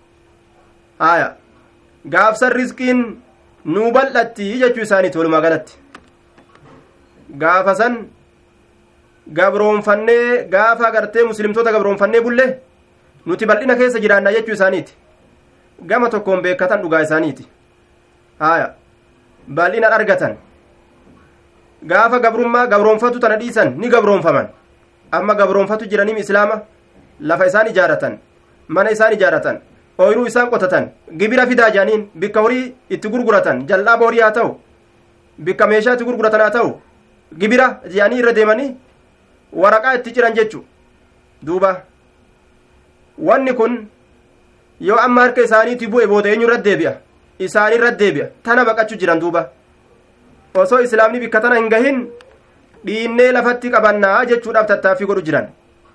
aya gaafsan riskiin nuu bal'atti jechuu isaaniiti walumaa galatti gaafasan gabroonfannee gaafa gartee muslimtoota gabroonfannee bulle nuti bal'ina keessa jiraanna jechuu isaaniiti gama tokkoon beekatan dhugaa isaaniiti haya bal'ina argatan gaafa gabrummaa gabroonfatu tana dhiisan ni gabroonfaman amma gabroonfatu jiraniim islaama lafa isaan ijaaratan mana isaan ijaaratan ooyiruu isaan qotatan gibira fidaa jaaniin bikka horii itti gurguratan jal'aaba horii haa ta'u bikka meeshaa itti gurguratan haa ta'u gibira jaanii irra deemanii waraqaa itti ciran jechu duuba wanni kun yoo amma harka isaaniitti bu'e booda eenyu irra deebi'a isaanii irra deebi'a tana baqachuu jiran duuba osoo islaamni bikka tana hin gahin dhiinnee lafatti qabannaa jechuudhaaf tattaaffii godhu jiran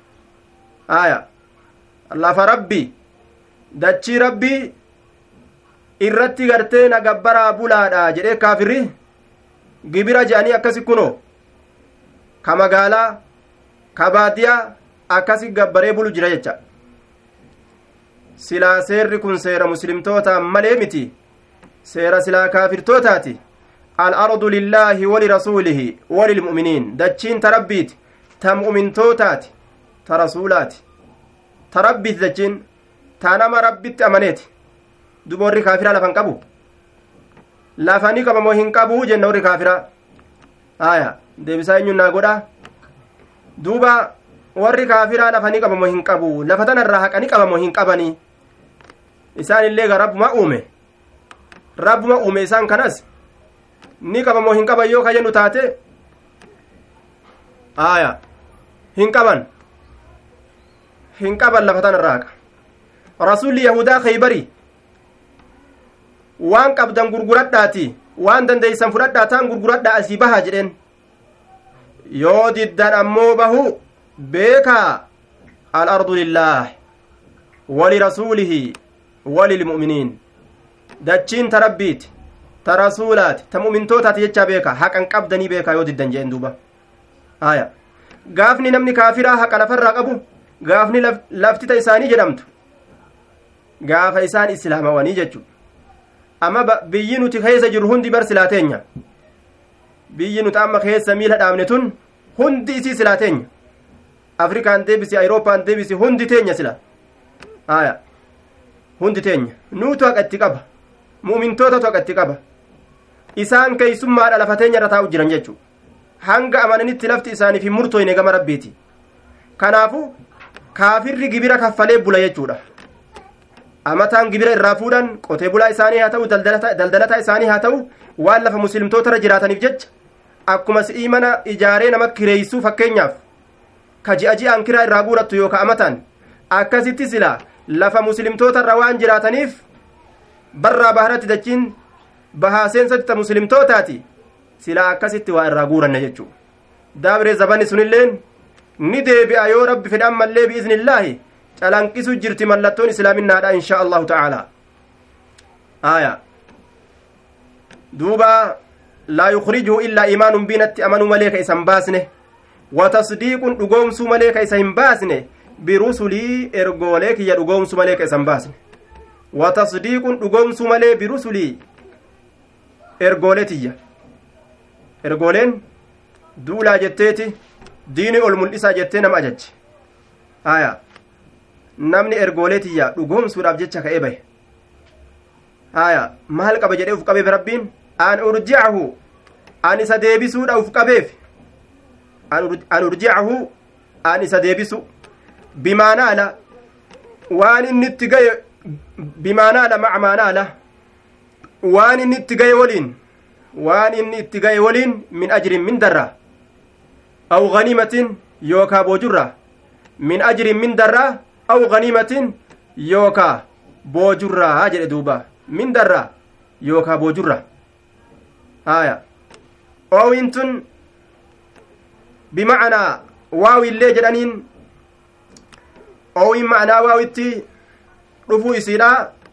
aya lafa rabbii dachii rabbii irratti gartee na gabbaraa bulaadha jedhee kaafirri gibira je'anii akkasi kunoo ka magaalaa ka baadiyaa akkasi gabbaree bulu jira jecha silaa seerri kun seera muslimtoota malee miti seera silaa kaafirtootaati al-ardu lillaahi walirasuulihi walilmu'miniin dachiin ta rabbiiti ta mu'mintootaati ta rasuulaati ta rabbiiti dachiin ta nama rabbitti amaneeti duba warri kaafiraa lafan qabu lafanii qabamoo hin qabu jenna warri kaafiraa aya deebisaa eenyuun naa godha duuba warri kaafiraa lafanii qabamoo hin qabu lafa tanarraa haqanii qabamoo hin qabanii isaan illee ga rabbuma uume rabbuma uume isaan kanas ni qabamoo hin qaban yoo ka jennu taate aya hin qaban hin qaban lafa tanarraa haqa rasuulli yahudaa khaybarii waan qabdan gurguradhaati waan dandeeysan fudhadhaa taan gurguradhaa asii bahaa jedheen yoo diddan ammoo bahu beekaa al-ardu lillaah walirasuulihi walilmu'miniin dachiin ta rabbiiti ta rasuulaati ta mu'mintootaati jechaa beeka haqan qabdanii beekaa yoo diddan jeen duuba haya gaafni namni kaafiraa haqa lafarraa qabu gaafni laftita isaanii jedhamtu gaafa isaan islaamawanii jechu amma biyyi nuti keessa jiru hundi bar silaateenya biyyi nuti amma keessa miila dhaabne tun hundi isii silaateenya afrikaan deebisi ayroopaan deebisi hundi teenya sila haya hundi teenya nuutu haqatti qaba mu'mintootatu haqatti qaba isaan keeysummaadha lafa teenya irra taa'u jiran jechu hanga amananitti lafti isaaniif hin murtooyne gama rabbiiti kanaafu kaafirri gibira kaffalee bula jechuudha amataan gibira irraa fuudhan qotee bulaa isaanii haa ta'u daldalataa isaanii haa ta'u waan lafa muslimtoota irra jiraataniif jecha akkuma si'ii mana ijaaree nama kireeysuu fakkeenyaaf ka ji'a ji'aan kiraa irraa guurattu yookaan amataan akkasitti sila lafa muslimtoota irra waan jiraataniif barraa baharatti dachiin bahaa seensatti ta muslimtootaati sila akkasitti waa irraa guuranne jechuudha daabree zabanni sunilleen ni deebi'a yoo rabbi fedhan mallee bi'iznillaahi calanqisu jirti mallattoon islaaminaadha inshaa allahu ta'aalaa aya duuba laa yukrijuhu illaa imaanun biinatti amanuu malee ka isan baasne wa tasdiiqun dhugoomsuu malee ka isa hin baasne birusulii ergoolee kiyya dhugoomsuu malee ka isan baasne wa tasdiiqun dhugoomsuu malee birusulii ergoolee tiyya ergooleen duulaa jetteeti diini ol mul'isaa jettee nama ajajje aya namni ergoolee tiyya dhugoomsuudhaaf jecha ka'ee bahe aya maal qaba jedhee uf qabeef rabbiin an urji'ahu an isa deebisuudha uf qabeef an urji'ahu an isa deebisu bimaanaala waan inni itti gaye bimaanaala macmaanaala waan inni itti gaye waliin waan inni itti gaye waliin min ajrin min darra aw ganimatin yookaa boojurra min ajrin min darra aw ganimatin yookaa boojurraa jedhe duuba min darra yookaa boojurra haya oowintun bimacnaa waawillee jedhaniin oowin macnaa waawitti dhufuu isiidha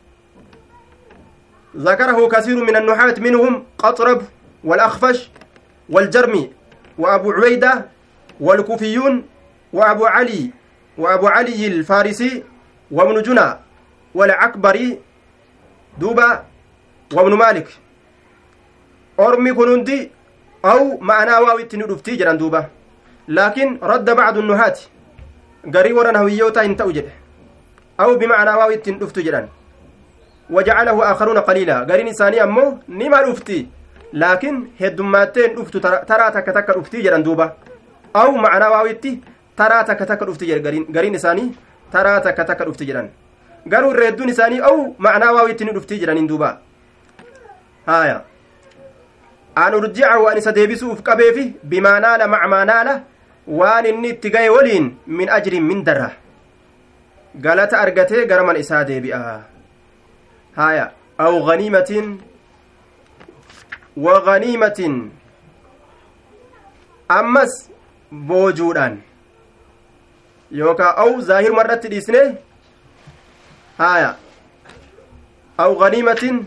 ذكره كثير من النحاة منهم قطرب والأخفش والجرمي وأبو عبيدة والكوفيون وأبو علي وأبو علي الفارسي وابن جنى والعكبري دوبا وابن مالك أرمي كنوندي أو معنا واو التنودفتي جران دوبا لكن رد بعض النحاة قري ورن هويوتا انتوجد أو بمعنى واو التنودفتي جران وجعله آخرون قليلا قرين إنساني أمو نما الأفتي لكن هدماتين أفتو ترى تك تك الأفتي جران دوبا أو معنى واويتي ترى تك تك الأفتي جران قرين قرين إنساني ترى تك تك الأفتي جران قالوا الردون إنساني أو معنى واويتي الأفتي جران دوبا هايا أن أرجعه وأن سديبسوا في كبيفي بما نال مع ما نال وأن النتقاي ولين من أجر من دره قالت أرقتي قرم الإسادة بها هايا أو غنيمة وغنيمة أمس بوجودان يوكا أو ظاهر مرة الإسنة هايا أو غنيمة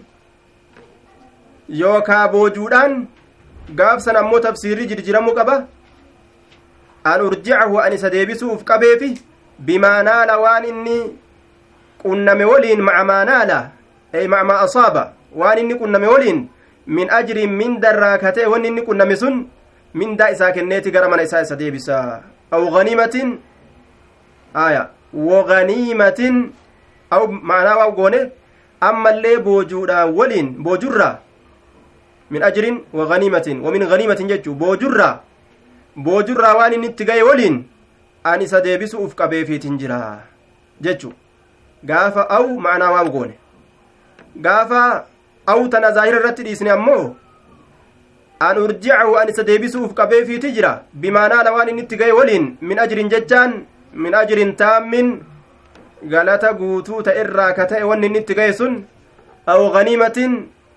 يوكا بوجودان قاف سنمو تفسيري جرجرمو قبا أن أرجعه أن سديبسه في قبيفي بما نال وان إني كنا مولين مع ما نال أي مع ما أصاب وان إني كنا مولين من أجر من دراكته وان إني كنا مسن من دا إسا كنيتي قرمان إسا سديبسا أو غنيمة آية وغنيمة أو معناه أو قونه أما اللي بوجودا ولين بوجرة من أجر وغنيمة ومن غنيمة ججو بوجرة بوجرة وان نتقاي ولين أني سديبسو أفقبي في تنجرا ججو قافة أو معنى واوغون قافة أو تنظاهر الرتد إسني أمو أن أرجعه أني سديبسو أفقبي في تجرا بما نال وان نتقاي ولين من أجر ججان من أجر تام قالت قوتو تئرا كتئ وان نتقاي سن aw ganiimatin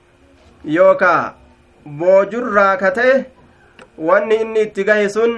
yookaa boojurraa ka ta'e wanni inni itti gahe sun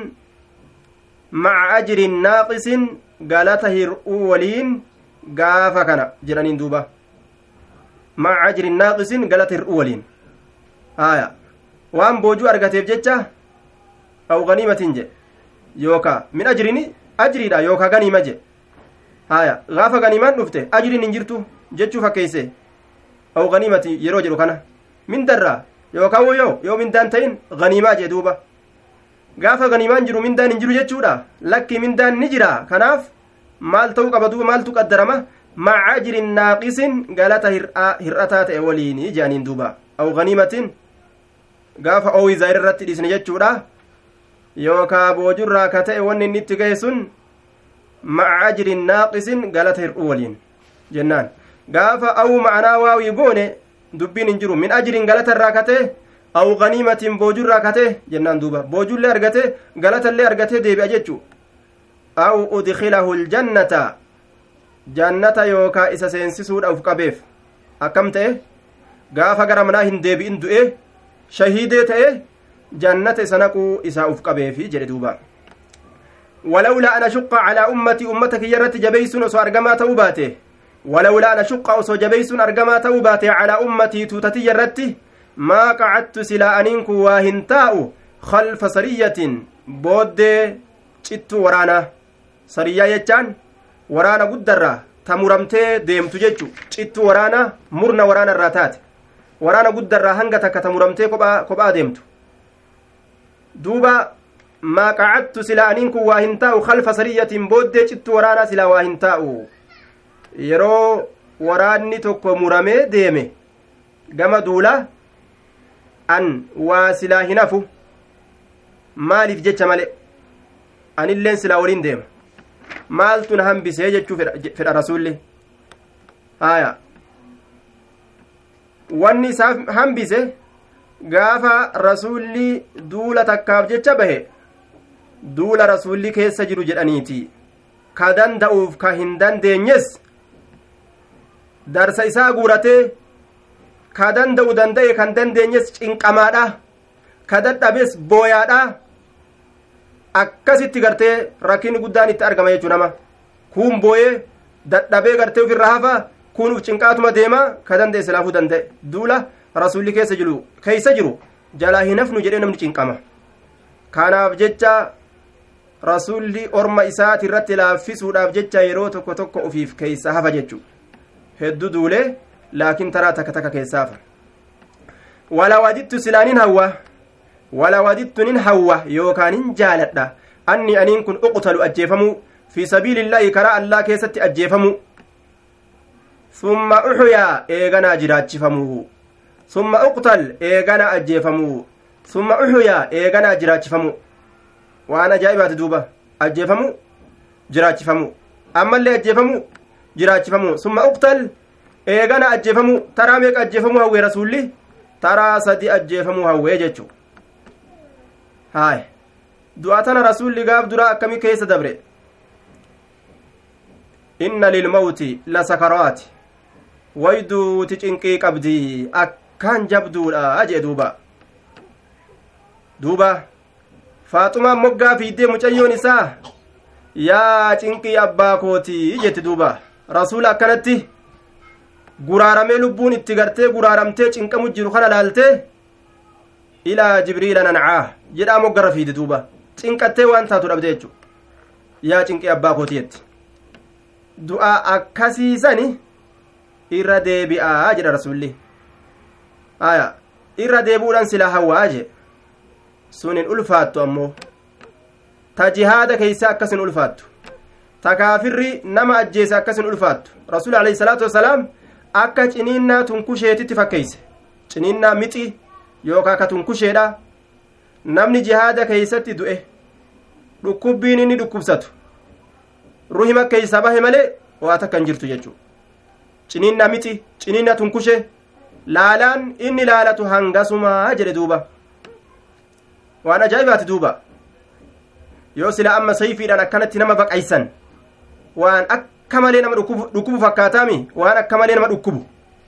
maca ajrin naaqisin galata hir'uu waliin gaafa kana jedhaniin duuba maca ajrin naaqisin galata hir'uu waliin haya waan boojuu argateef jecha aw ganiimatin jedhe yookaa min ajrini ajriidha yookaa ganiima jedhe haya gaafa ganiimaan dhufte ajriin hin jirtu jechuu fakkeeyse aw ganiimati yeroo jedhu kana mindarraa yookaan yoo yoo mindaan ta'in ganiimaa jee duuba gaafa ganiimaan jiru mindaan hin jiru jechuudha lakki mindaan ni jira kanaaf maal ta'uu qaba duuba maaltu qaddarama maca ajrin naaqisin galata hir'ataa ta'e waliin jedhaniin duuba aw ganiimatin gaafa oowi zaahir irratti dhiisne jechuudha yookaa boojurraa ka ta'e wanni inni itti gahe sun maca ajrin naaqisin galata hir'uu waliin jennaan gaafa aw ma'anaa waawii goone dubbiin hin jiru min ajrin galata irraa ka ta'e aw ganiimatin boojurraa ka ta'e jennaan duuba boojullee argate galatallee argatee deebi'a jechuu aw udkilahu ljannata jannata yookaa isa seensisuudhaaf qabeef akkam ta'e gaafa gara manaa hin deebi'in du'e shahiidee ta'e jannata isa naquu isaa uf qabeefi jedhe duuba walawlaa an ashuqqa calaa ummatii ummata kiyya irratti jabeeysuun osoo argamaa ta'uu baate walawlaa an ashuqqa osoo jabeeysuun argamaa ta'uu baate calaa ummatii tuutatiyya irratti maa qacadtu silaa aniin kun waa hin taa'u khalfa sariyyatin booddee cittuu waraanaa sariyyaa jechaan waraana guddarraa ta muramtee deemtu jechu cittuu waraanaa murna waraana irraa taate waraana guddarraa hanga takka ta muramtee kophaa deemtu duuba maa qacadtu silaa aniin kun waa hin taa'u khalfa sariyyatin booddee cittuu waraanaa silaa waa hin taa'u yeroo waraanni tokko muramee deeme gama duula an waa silaa hin hafu maaliif jecha male anilleen silaa waliin deema maaltu na hambisee jechuu fedha rasulli haya wanni isaa hambise gaafa rasulli duula takkaaf jecha bahe duula rasulli keessa jiru jedhaniiti ka danda'uuf ka hin dandeenyes darsa isaa guuratee ka danda'u danda'e kan dandeenyes cinqamaadha ka dadhabes booyaadha akkasitti gartee rakkinni guddaan itti argama jechuu nama kuun booyee dadhabee gartee ofirra hafa kunuuf cinqaatuma deema ka danda'e silaafuu danda'e duula rasulli keessa jiru keessa jiru jalaa hin hafnu jedhee namni cinqama kanaaf jecha rasulli orma isaati irratti laaffisuudhaaf jecha yeroo tokko tokko ofiif keessa hafa jechuu hedduu duulee laakiin taraa takka takka keessaafa wala wadittu silaanin hawwa wala wadittu nin hawwa yookaanin jaaladha anni aniin kun uqtalu ajjeefamuu fi sabiilillaahi karaa allaa keessatti ajjeefamuu summa uxyaa eeganaa jiraachifamuu summa uqtal eeganaa ajjeefamuu summa uxyaa eeganaa jiraachifamuu waan ajaa'ibaati duuba ajjeefamuu jiraachifamuu ammallee ajjeefamuu jiraachifamuu summa uqtal eegana ajjeefamuu taraa meeqa ajjeefamuu hawwee rasuulli taraa sadi ajjeefamuu hawwee jechuu haay du'a tana rasuulli gaaf duraa akkamii keessa dabre inna lilmawti la sakaraati wayduuti cinqii qabdii akkaan jabduudha jee duuba duuba faaxumaan moggaa fiiddee mucayyoon isaa yaa cinqii abbaa kootii jetti duuba rasuula akkanatti guraaramee lubbuun itti gartee guraaramtee cinqamu jiru kana laaltee ilaa jibriila nancaa jedhaa moggarra fiide duuba cinqattee waan taatu dhabde jechu yaa cinqii abbaa kootii jetti du'aa akkasiisani irra deebi'aa jedha rasulli aya irra deebuudhaan silaa hawwaa je sun hin ulfaattu ammoo ta jihaada keeysa akkasin ulfaattu ta kaafirri nama ajjeese akkasin ulfaattu rasul alayhi salaatu wasalaam akka ciniinnaa tunkusheetitti fakkeeyse ciniinnaa mixi yookaa ka tunkusheedha namni jihaada keeysatti du'e dhukkubbiin inni dhukkubsatu ruhima keeysa bahe malee waa takka hin jirtu jechuu ciniinnaa mixi ciniinnaa tunkushee laalaan inni laalatu hangasumaa jedhe duuba waan ajaa'ibaati duuba yoo sila amma sayfiidhaan akkanatti nama baqaysan waan akka malee nama dhukkubu fakkaataami waan akka malee nama dhukkubu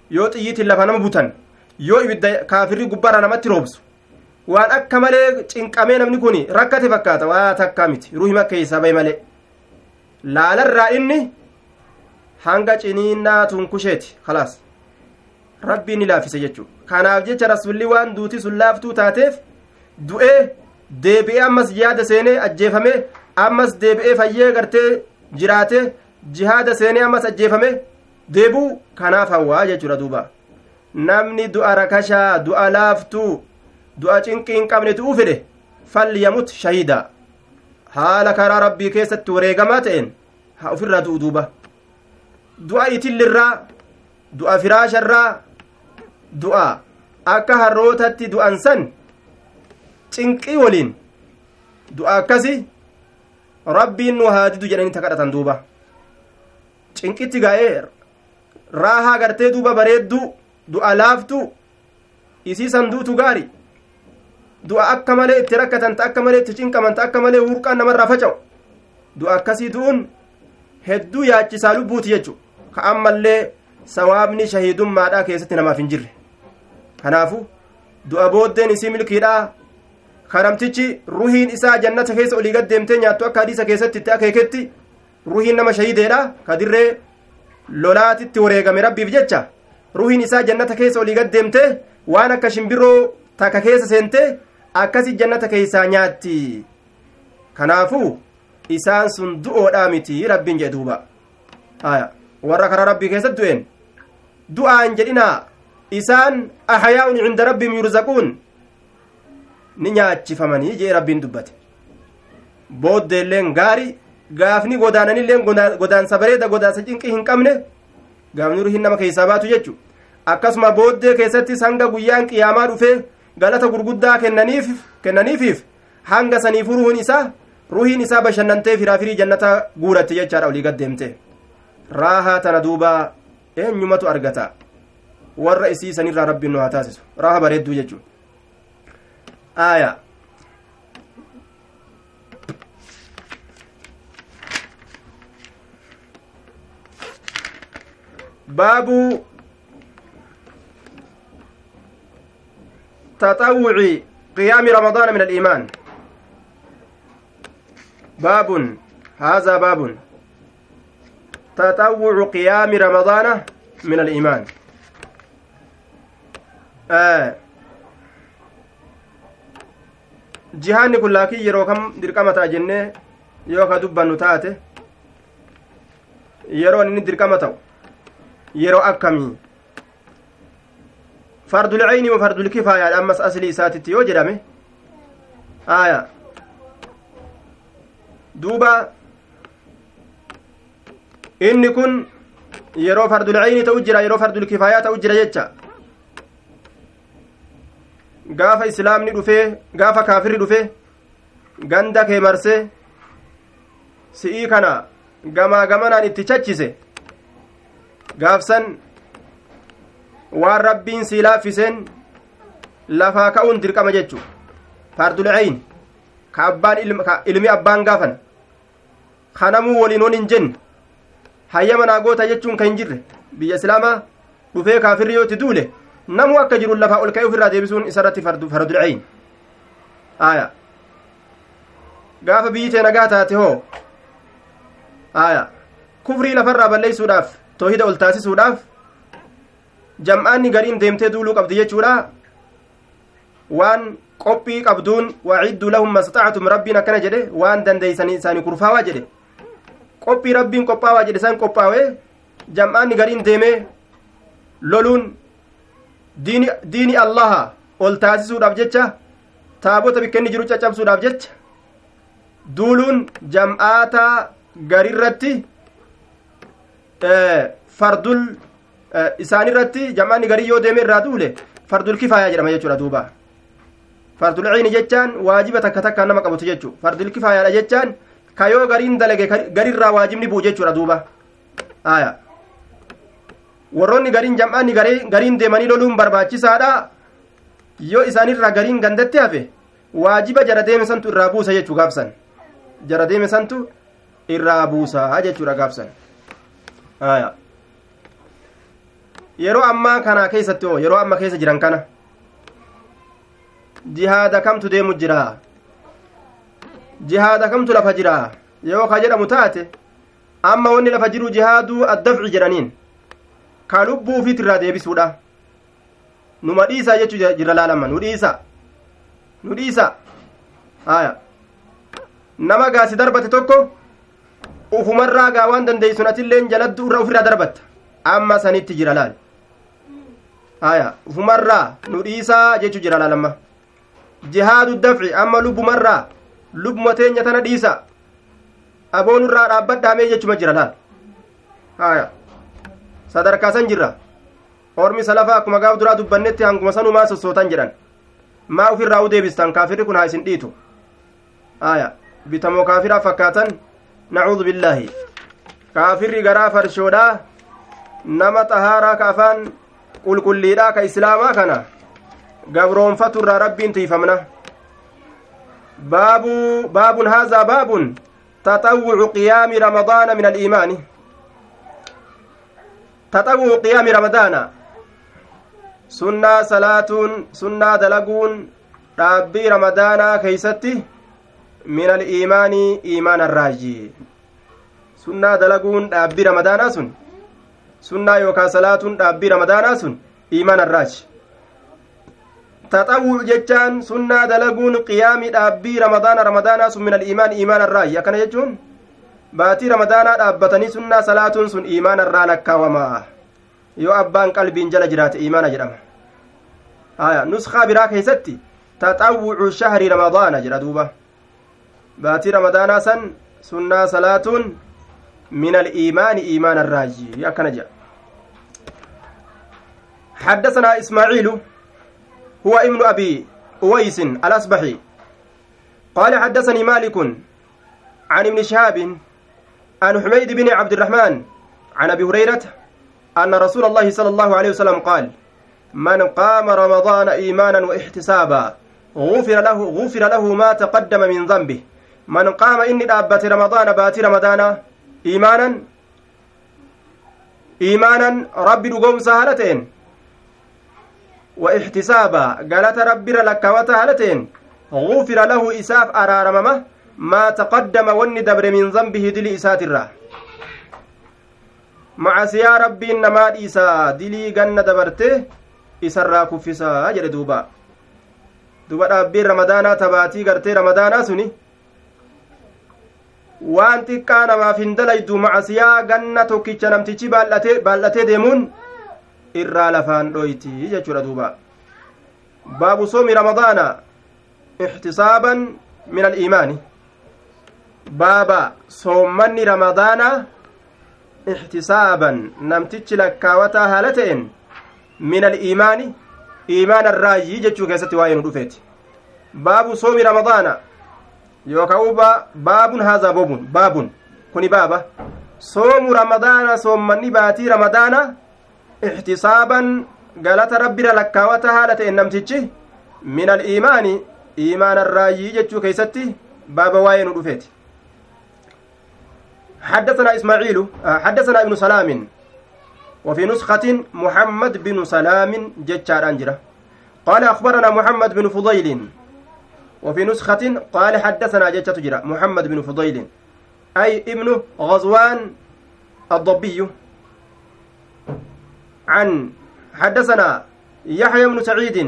yoo xiyyiitiin lafa nama butan yoo ibidda kaafirri gubbaarraa namatti roobsu waan akka malee cinqamee namni kun rakkate fakkaata waa takkaa miti ruhima keessaa bahe malee laalarraa inni hanga ciniinnaa tunkusheeti khalaas rabbiin ni laafise jechuudha kanaaf jecha rasuulli waan duuti sun laaftuu taateef du'ee deebi'ee ammas jihaada seenee ajjeefamee ammas deebi'ee fayyee gartee jiraatee jihaada seenee ammas ajjeefamee deebuu kanaaf hawwaa jechuudha duuba namni du'a rakashaa du'a laaftuu du'a cinqii hin qabne tu'uu fedhe falyamut shahiida haala karaa rabbii keessatti wareegamaa ta'een haa ofirraa du'u duuba du'a itillirraa du'a firaasharraa du'a akka harrootatti du'an san cinqii waliin du'a akkasi rabbiin nu haadidu jedhanii ta kadhatan duuba cinqitti gaa'ee raahaa gartee duuba bareedduu du'a laaftuu isii san duutu gaari du'a akka malee itti rakkatan ta akka malee itti cinqaman ta akka malee hurqaan namarraa faca'u du'a akkasii du'uun hedduu yaachisaa lubbuuti jechu ka ammallee sawaabni shahiidummaadhaa keessatti namaaf hin jirre kanaafu du'a booddeen isii milkiidhaa karamtichi ruhiin isaa jannata keessa olii gad deemtee nyaattu akka hadiisa keessatti itti akeeketti ruhiin nama shahiideedha kadirree lolaatitti wareegame rabbiif jecha ruhiin isaa jannata keessa olii gad deemtee waan akka shimbiroo takka keessa seentee akkasi jannata keessaa nyaatti kanaafu isaan sun du'oodhaa miti rabbiin jedhe duuba haya warra karaa rabbii keessatti du'een du'aan jedhinaa isaan ahyaa'un cinda rabbihim yurzaquun ni nyaachifamanii jee rabbiin dubbate booddeelleen gaari gaafni godaananilleen godaansa bareeda godaansa cinqii hin qabne gaafni ruhiin nama keessaa baatu jechu akkasuma booddee keessattis hanga guyyaan qiyaamaa dhufee galata gurguddaa kennaniif kennaniifiif hanga saniif ruhuun isaa ruhiin isaa bashannantee firaafirii jannata guuratte jechaadha olii gaddeemte raahaa tana duuba eenyumatu argata warra isii sanirraa rabbiin nu haa taasisu raaha bareedduu jechuudha آية باب تطوع قيام رمضان من الإيمان باب هذا باب تطوع قيام رمضان من الإيمان آه jihaanni kun laakii yeroo kam dirqama ta'a jennee yoo ka dubbannu taate yeroo inni dirqama ta'u yeroo akkamii fardul ayni wa fardul kifaayaadha ammas aslii isaatitti yoo jedhame aya duuba inni kun yeroo fardul ayni ta'u jira yeroo fardul kifaayaa ta'u jira jecha gaafa islaamni dhufee gaafa kaafirri dhufee ganda kee marsee si'ii kana gamaa gamanaan itti chachise gaafsan waan rabbiin sii laaffiseen lafaa ka'uun dirqama jechu fardul ayn ka abbaan ilmi abbaan gaafan kanamuu waliin on hin jenne hayyama naa goota jechuun kan hin jirre biyya islaamaa dhufee kaafirri yoo itti duule namu akka jiru lafaa ol ka'ee ofirraa deebisuun isarratti fardul ayn aya gaafa biyyi tee nagaa taate hoo aya kufrii lafarraa balleeysuudhaaf toohida ol taasisuudhaaf jam'aanni gariin deemtee duuluu qabdi jechuudha waan qophii qabduun wacidduu lahum mastata'atum rabbiin akkana jedhe waan dandeeysanii isaanii kurfaawaa jedhe qophii rabbiin qophaawaa jedhe isaan qophaawee jam'aanni gariin deemee loluun diini diini allaha ol taasisuudhaaf jecha taabota bikka inni jiru caccabsuudhaaf jecha duuluun jam'aata garirratti fardul isaanirratti jam'aanni garii yoo deeme irraa duule fardul kifaayaa jedhama jechuudha duuba fardul ayni jechaan waajiba takka takkaan nama qabatu jechuu fardul kifaayaadha jechaan kayoo gariin dalage garirraa waajibni bu'u jechuudha duuba aya warroonni gariin jam'aanni gariin deemanii loluun barbaachisaadha yoo isaanirraa gariin gandatti hafe waajiba jara deeme santu irraa buusa jechuu gaafsan jara deeme santu irraa buusa jechuudha gaafsan aya yeroo ammaa kana keessatti oo yeroo amma keessa jiran kana jihaada kamtu deemu jira jihaada kamtu lafa jira yoo ka jedhamu taate amma wanni lafa jiru jihaaduu addafci jedhaniin ka lubbuu ufiit irraa deebisuudha numa dhiisaa jechuu jira laalama nu dhiisa nu dhiisa haya nama gaasi darbate tokko ufumarraa gaa waan dandeeysun atilleen jaladdu irra ufirraa darbatta amma sanitti jira laal haya ufumarraa nu dhiisaa jechuu jira laalama jihaadu dafci amma lubbumarraa lubbuma teenya tana dhiisa aboonurraa dhaabbadhaamee jechuma jira laal haya sadarkaa san jirra ormi salafa akkuma gaaf duraa dubbannetti hanguma sanumaa sossootan jedhan maa ufirraa u deebistan kaafirri kun haa isin dhiitu haya bitamoo kaafiraa fakkaatan nacuudu billaahi kaafirri garaa farshoodha nama xahaaraa ka afaan qulqulliidhaa ka islaamaa kana gabroonfaturraa rabbiin tiifamna baabu baabun haazaa baabun taxawwucu qiyaami ramadaana min aliimaani taxawwucu qiyaami ramadaana sunnaa salaatuun sunnaa dalaguun dhaabbii ramadaanaa keeysatti min aliimaani iimaana irraaji sunnaa dalaguun dhaabbii ramadaanaa sun sunnaa yookaa salaatuun dhaabbii ramadaanaa sun iimaana irraaji taxawwuc jechaan sunnaa dalaguun qiyaami dhaabbii ramadaana ramadaanaa sun min aliimaan iimaana irraayi akkana jechuun baatii ramadaanaa dhaabbatanii sunnaa salaatuun sun iimaana irraa lakkaawama yoo abbaan qalbiin jala jiraate iimaana jedhama haya nuskaa biraa keeysatti taxawwucu shahri ramadaana jedha duuba baatii ramadaanaa san sunnaa salaatuun min aliimaani iimaana irraayi akkana jedha حدثنا إسماعيل هو ابن أبي أويس الأصبحي قال حدثني مالك عن ابن شهاب عن حميد بن عبد الرحمن عن أبي هريرة أن رسول الله صلى الله عليه وسلم قال من قام رمضان إيمانا واحتسابا غفر له غفر له ما تقدم من ذنبه من قام إني دابت رمضان بات رمضان إيمانا إيمانا ربي دقوم سهلتين واحتسابا قالت ربي لك وتهلتين غفر له إساف أرارممه ما تقدم ون دبر من ذنبه دلي إسات الرا مع سيا ربي إنما إسا دلي قن دبرته إسرا كفسا أجل دوبا دوبا ربي رمضانا تباتي قرتي رمضانا سني وانت كان ما في اندليدو مع سيا قن توكيش نمتيشي بالتي ديمون irraa lafaan dhoyti jechuudha duuba baabu soomi ramadaana ixtisaaban min aliimaani baaba soommanni ramadaana ixtisaaban namtichi lakkaawataa haala ta'en min aliimaani iimaana irraayi jechuu keessatti waa'ee nu dhufeeti baabu soomi ramadaana yookaan baabun haazaa boobun baabun kuni baaba soomu ramadaana soommanni baatii ramadaana احتسابا قالت ربي لكاوتا هالة النمتج من الإيمان إيمان الراجي جتشو كيستي بابا واين ودفيت حدثنا إسماعيل حدثنا ابن سلام وفي نسخة محمد بن سلام جتشار أنجرة قال أخبرنا محمد بن فضيل وفي نسخة قال حدثنا جتشة جرة محمد بن فضيل أي ابن غزوان الضبي عن حدثنا يحيى بن سعيد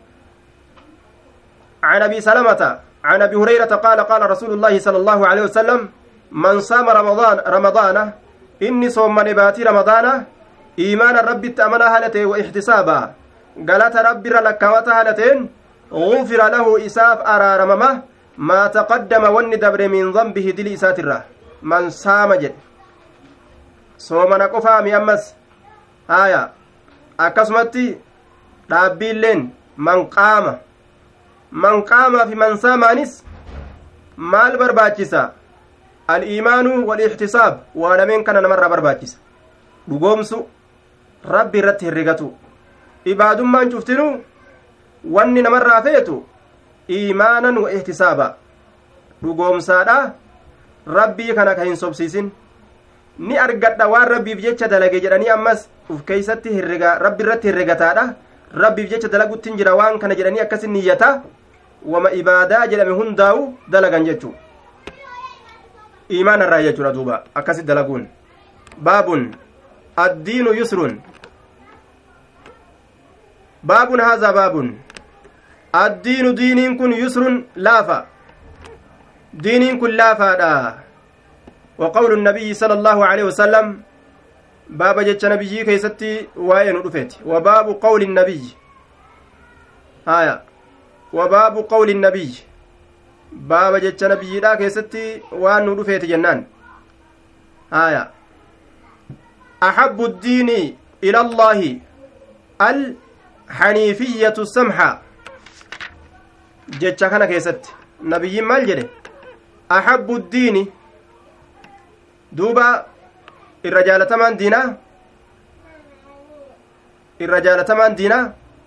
عن أبي سلمة عن أبي هريرة قال قال رسول الله صلى الله عليه وسلم من صام رمضان رمضان إني صوم نباتي رمضان إيمان الرب تأمن هالتين واحتسابا قالت ربي لكوات هالتين غفر له إساف أرارممه ما تقدم والندبر من ذنبه دلي ساتره من صام جد صومنا قفا ميمس آية akkasumatti dhaabbiilleen man qaama man qaamaa fi man saamaanis maal barbaachisa al-iimaanu wal-ixtisaab waa lameen kana namarraa barbaachisa dhugoomsu rabbi irratti herregatu ibaadummaan cuftinuu wanni namarraa feetu iimaanan wa ixtisaaba dhugoomsaadha rabbii kana ka hin sobsiisin ni argadha waan rabbiif jecha dalage jedhanii ammas uf keeysatti herrega rabbi irratti herregataadha rabbiif jecha dalagutti jira waan kana jedhanii akkasin niyyata wama ibaadaa jedhame hundaa'u dalagan jechuu iimaan irraa jechuudha duuba akkasi dalaguun baabun addiinu yusrun baabun haazaa baabun addiinu diiniin kun yusrun laafa diiniin kun laafaadha وقول النبي صلى الله عليه وسلم باب جتش نبي كيستي وين رفت وباب قول النبي آية وباب قول النبي باب جتش نبي دا كيستي وين رفت جنان آية أحب الدين إلى الله الحنيفية السمحة جتش كان كيست نبي مال جده أحب الدين duuba irra jaalatamaan diinaa irra jaalatamaan diinaa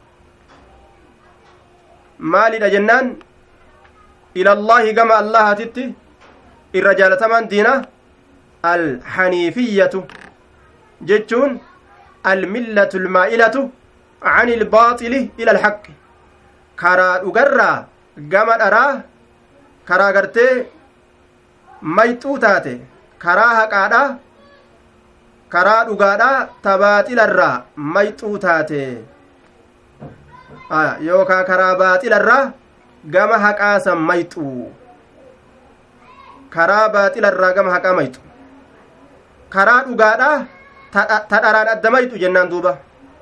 maalidha jennaan ilallaahi gama allahatitti irra jaalatamaan diinaa alhaniifiyyatu jechuun almillatu lmaa'ilatu an ilbaaxili ila alhaqi karaa dhugarraa gama dharaa karaa gartee mayxuu taate karaa haqaadha karaa dhugaadha tabaaxilarraa mayxuu taate yookaa karaa baaxilarraa gama haqaasan mayxuu karaa baaxilarraa gama haqaa mayxu karaa dhugaadha tadharaan adda mayxu jennaan duuba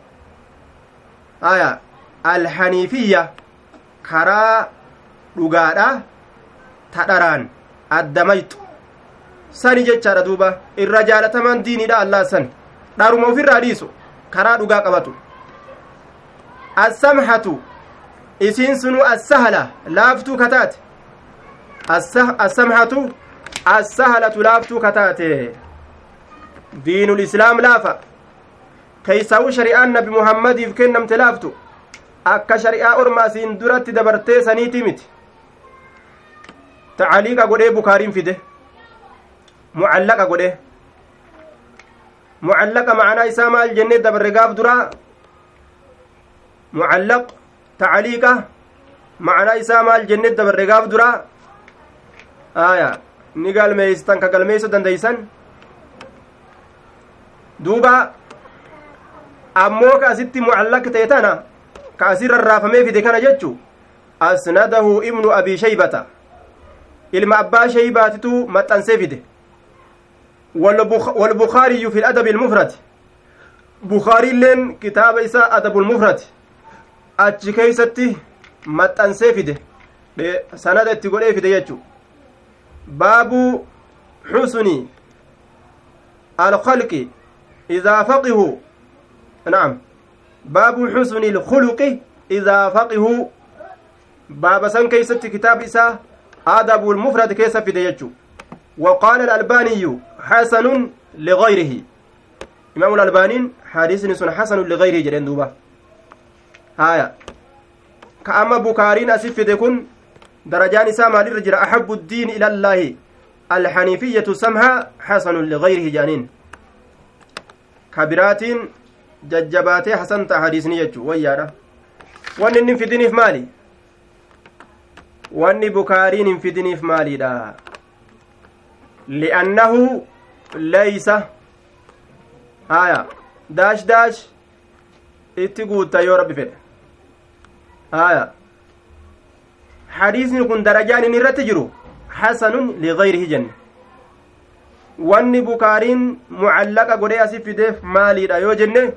aya alhaniifiyya karaa dhugaadha tadharaan adda mayxu sani jechaadha duuba irra jaalatamaan diiniidha allah san dharuma ofirraa dhiisu karaa dhugaa qabatu assamhatu isiin sunu assahla laaftuu kataate assamhatu assahlatu laaftuu kataate diinul islaam laafa keeysaa'u shari'aan nabi muhammadiif kennamte laaftu akka shari'aa ormaasiin duratti dabartee saniitii miti tacaliiqa godhee bukaariin fide mucallaqa godhe mucallaqa ma'anaa isaa maal jennee dabarre gaaf duraa mucallaq tacaliiqa ma'anaa isaa maal jennee dabarre gaaf duraa aya ni galmeeystan ka galmeeysu dandeeysan duuba ammoo ka asitti mucallaq ta'e tana ka asirra raafamee fide kana jechu asnadahu ibnu abii shaybata ilma abbaa shaybaatitu maxxansee fide والبخاري في الأدب المفرد بخاري لين كتاب إساء أدب المفرد أتشكي ستي متأنسي فيده سنة تقول إيه فيده يجو باب حسن الخلق إذا فقه نعم باب حسن الخلق إذا فقه باب سن كيست كتاب إساء أدب المفرد كيس فيده يجو وقال الألباني حسن لغيره إمام الألباني حديث نسون حسن لغيره جرين دوبا هايا كأما بكارين أسف تكون درجان سامع للرجل أحب الدين إلى الله الحنيفية سمها حسن لغيره جانين كبيرات ججبات حسن حديث نيجو ويارا وان في دين في مالي وان بكارين في دين في مالي دا لأنه ليس آية داش داش اتقول يا رب فيه آية حديث يكون درجان نرتجرو حسن لغيره جنة واني بكارين معلقة قولي أسف ديف مالي دا يو جنة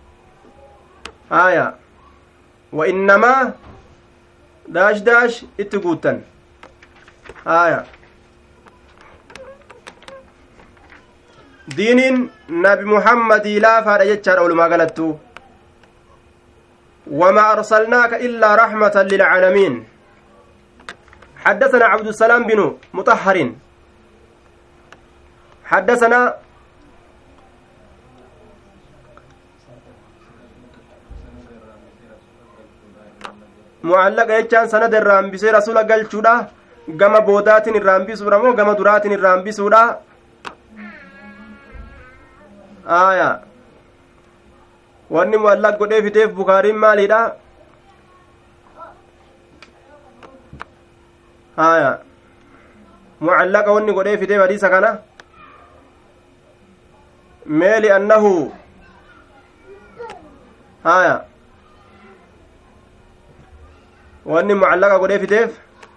آية وإنما داش داش اتقول آية دين نبي محمد لا فارجتشار أول ما قالتو وما أرسلناك إلا رحمة للعالمين حدثنا عبد السلام بن مطهر حدثنا معلق يجان سند الرامبسي رسول قال شودا قام بودات الرامبس ورمو قام درات الرامبس ودا آية wanni mu'allaq godhee fideef bukaariin maaliidha haya mu'allaqa wanni godhee fideef hadiisa kana meeli annahu haya wanni mu'allaqa godhee fideef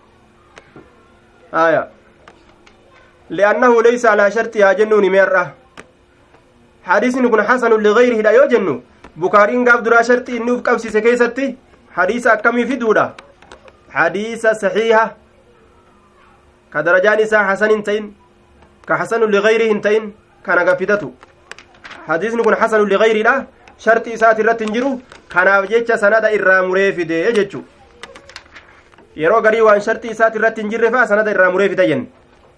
haya li'annahu laysa ala shartihaa jennuuni meerra hadiisni kun hasanun ligayrihi dha yoo jennu bukaariin gaaf duraa shartii inni uf qabsiise keessatti hadiisa akkamii fiduudha hadiisa saxiiha ka darajaan isaa hasan hin ta'in ka hasanun ligayrihi hin ta'in kana gaffitatu hadiisni kun hasanun ligayriidha shartii isaati irratti hin jiru kanaaf jecha sanada irraa muree fide jechu yeroo garii waan shartii isaati irratti hin jirre faa sanada irraa muree fida jenne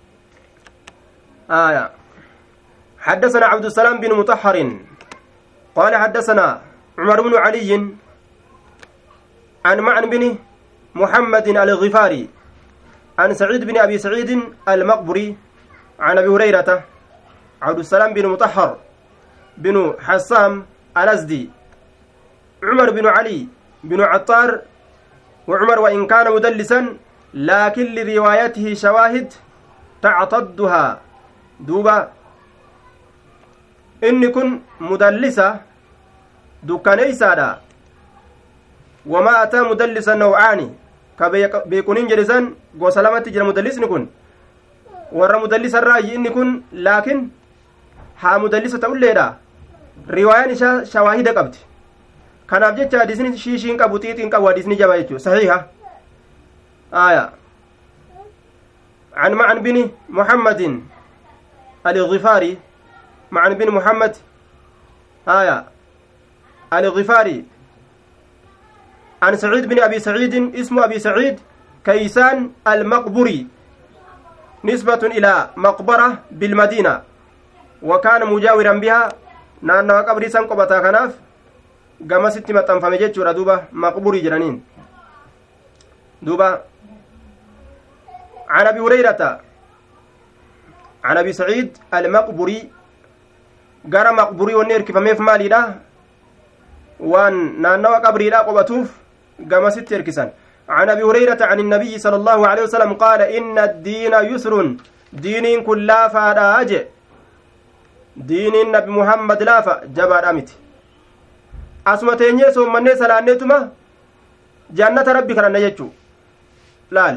آية حدثنا عبد السلام بن مطهر قال حدثنا عمر بن علي عن معن بن محمد الغفاري عن سعيد بن أبي سعيد المقبري عن أبي هريرة عبد السلام بن مطهر بن حسام الأزدي عمر بن علي بن عطار وعمر وإن كان مدلسا لكن لروايته شواهد تعتدها دوبا إني كن مدلسة دكانيسادا وما أتى مدلسا نوعاني كبيكونين جلسان وسلامة تجرى مدلس نكون ورى مدلس الرأي إني كن لكن ها مدلسة تقول لي روايان شواهد قبت كان أبجد حديثني شيشين كبوتيتين كواديثني جوايتو صحيحة آية عن معن بن محمد الغفاري معن بن محمد آية الغفاري عن سعيد بن أبي سعيد اسم أبي سعيد كيسان المقبري نسبة إلى مقبرة بالمدينة وكان مجاورا بها نانا قبري سنقبتا كناف قام ستمة تنفمجت شورا دوبا مقبري جرانين دوبا عن أبي هريرة عن أبي سعيد المقبري قرى مقبري ونير كيف ميف مالي لا وان نانوا قبري لا قبتوف قام ست يركسان عن أبي هريرة عن النبي صلى الله عليه وسلم قال إن الدين يسر دين كلا فاراج دين النبي محمد لافا جبار أمت أسمتين يسو من سلانيتما جنة ربي كرنا يجو لال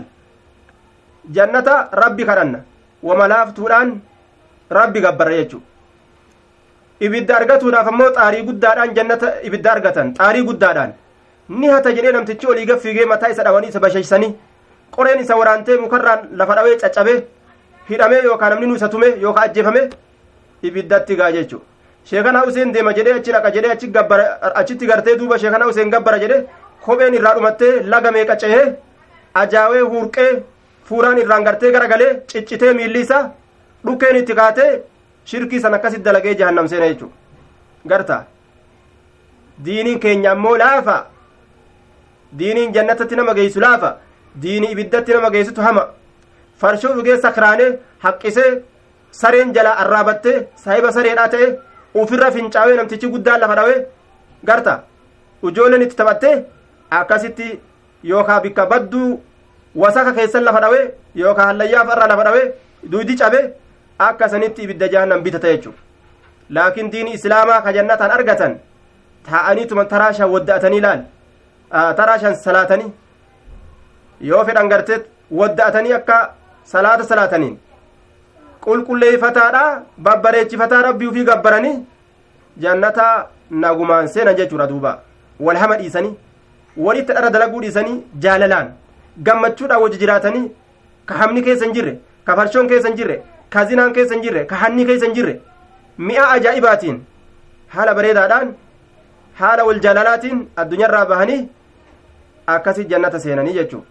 جنة ربي كرنا وملافتودhaan rabbi gabbara jechu ibidda argatuudhaaf ammoo xaarii guddaadhaan jannata ibidda argatan xaarii guddaadhaan ni hata jedhee namtichi olii gaffigee mataa isa dhawanii isa basheessanii qoreen isa waraantee mukarraan lafa dhawee caccabee hidhamee yookaan namni nu isa tume yookaan ajjeefame ibiddatti gaa jechu sheekana Huseen deema jedhee achi dhaqa jedhee achi gabbara achitti gartee duuba sheekana Huseen gabbara jedhee kopheen irraa dhumattee laga meeqa cehee ajaawee hurqee fuuraan irraan gartee garagalee ciccitee miilli isaa dhukkeen itti kaatee shirkii san akkasitti dalagee jahannam seena jechuudha garta diiniin keenya ammoo laafa diiniin jannatatti nama geessu laafa diinii ibiddatti nama geessitu hama farshoo dhugee sakraanee haqqisee sareen jalaa arraabattee saahiba sareedhaa ta'e ofirra fincaawee namtichi guddaan lafa dhawee garta ijoolleen itti taphattee akkasitti yookaan bikka badduu wasaka keessan lafa dhawee yookaan hallayyaaf irra lafa dhawee duudi cabee akka sanitti ibidda jahannam bitata jechuudha laakiin diini islaamaa ka jannataan argatan taa'aniituma taraashaan wadda'atanii laal taraashaan salaatanii yoo fedhan gartee wadda'atanii akka salaata salaataniin qulqulleeffataadha babbareechifataa rabbii ofii gabbaranii jannataa nagumaan seenan jechuudha duuba wal hama dhiisanii walitti dhara dalaguu dhiisanii jaalalaan gammachuudhaan wajji jiraatanii ka hamni keessa hin jirre ka farshoon keessa hin jirre ka zinaan keessa hin jirre ka hanni keessa hin jirre mi'a ajaa'ibaatiin haala bareedaadhaan haala wal jaalalaatiin addunyaarraa bahanii akkasi jannata seenanii jechuudha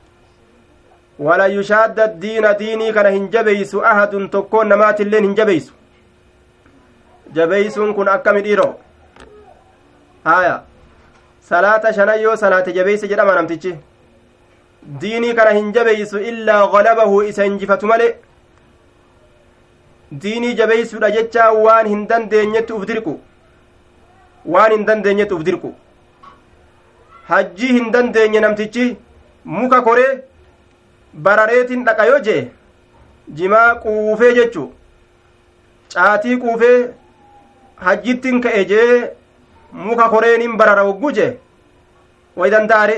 wala yushaadda diina diinii kana hin jabeeysu ahadun tokkoon namaatilleen hin jabeeysu jabeeysuun kun akkami dhiiroo haya salaata shanayyoo salaate jabeeyse jedhama namtichi diinii kana hin jabeeysu illaa galabahu isa injifatu malee diinii jabeeysuudha jechaa waan hin dandeenyetti uf dirqu waan hin dandeenyetti uf dirqu hajjii hin dandeenye namtichi muka koree barareetiin dhaqa yoo jee jimaa quufee jechuu caatii quufee hajjittiin ka'e jee muka koreeniin barara hogguu jee way danda'are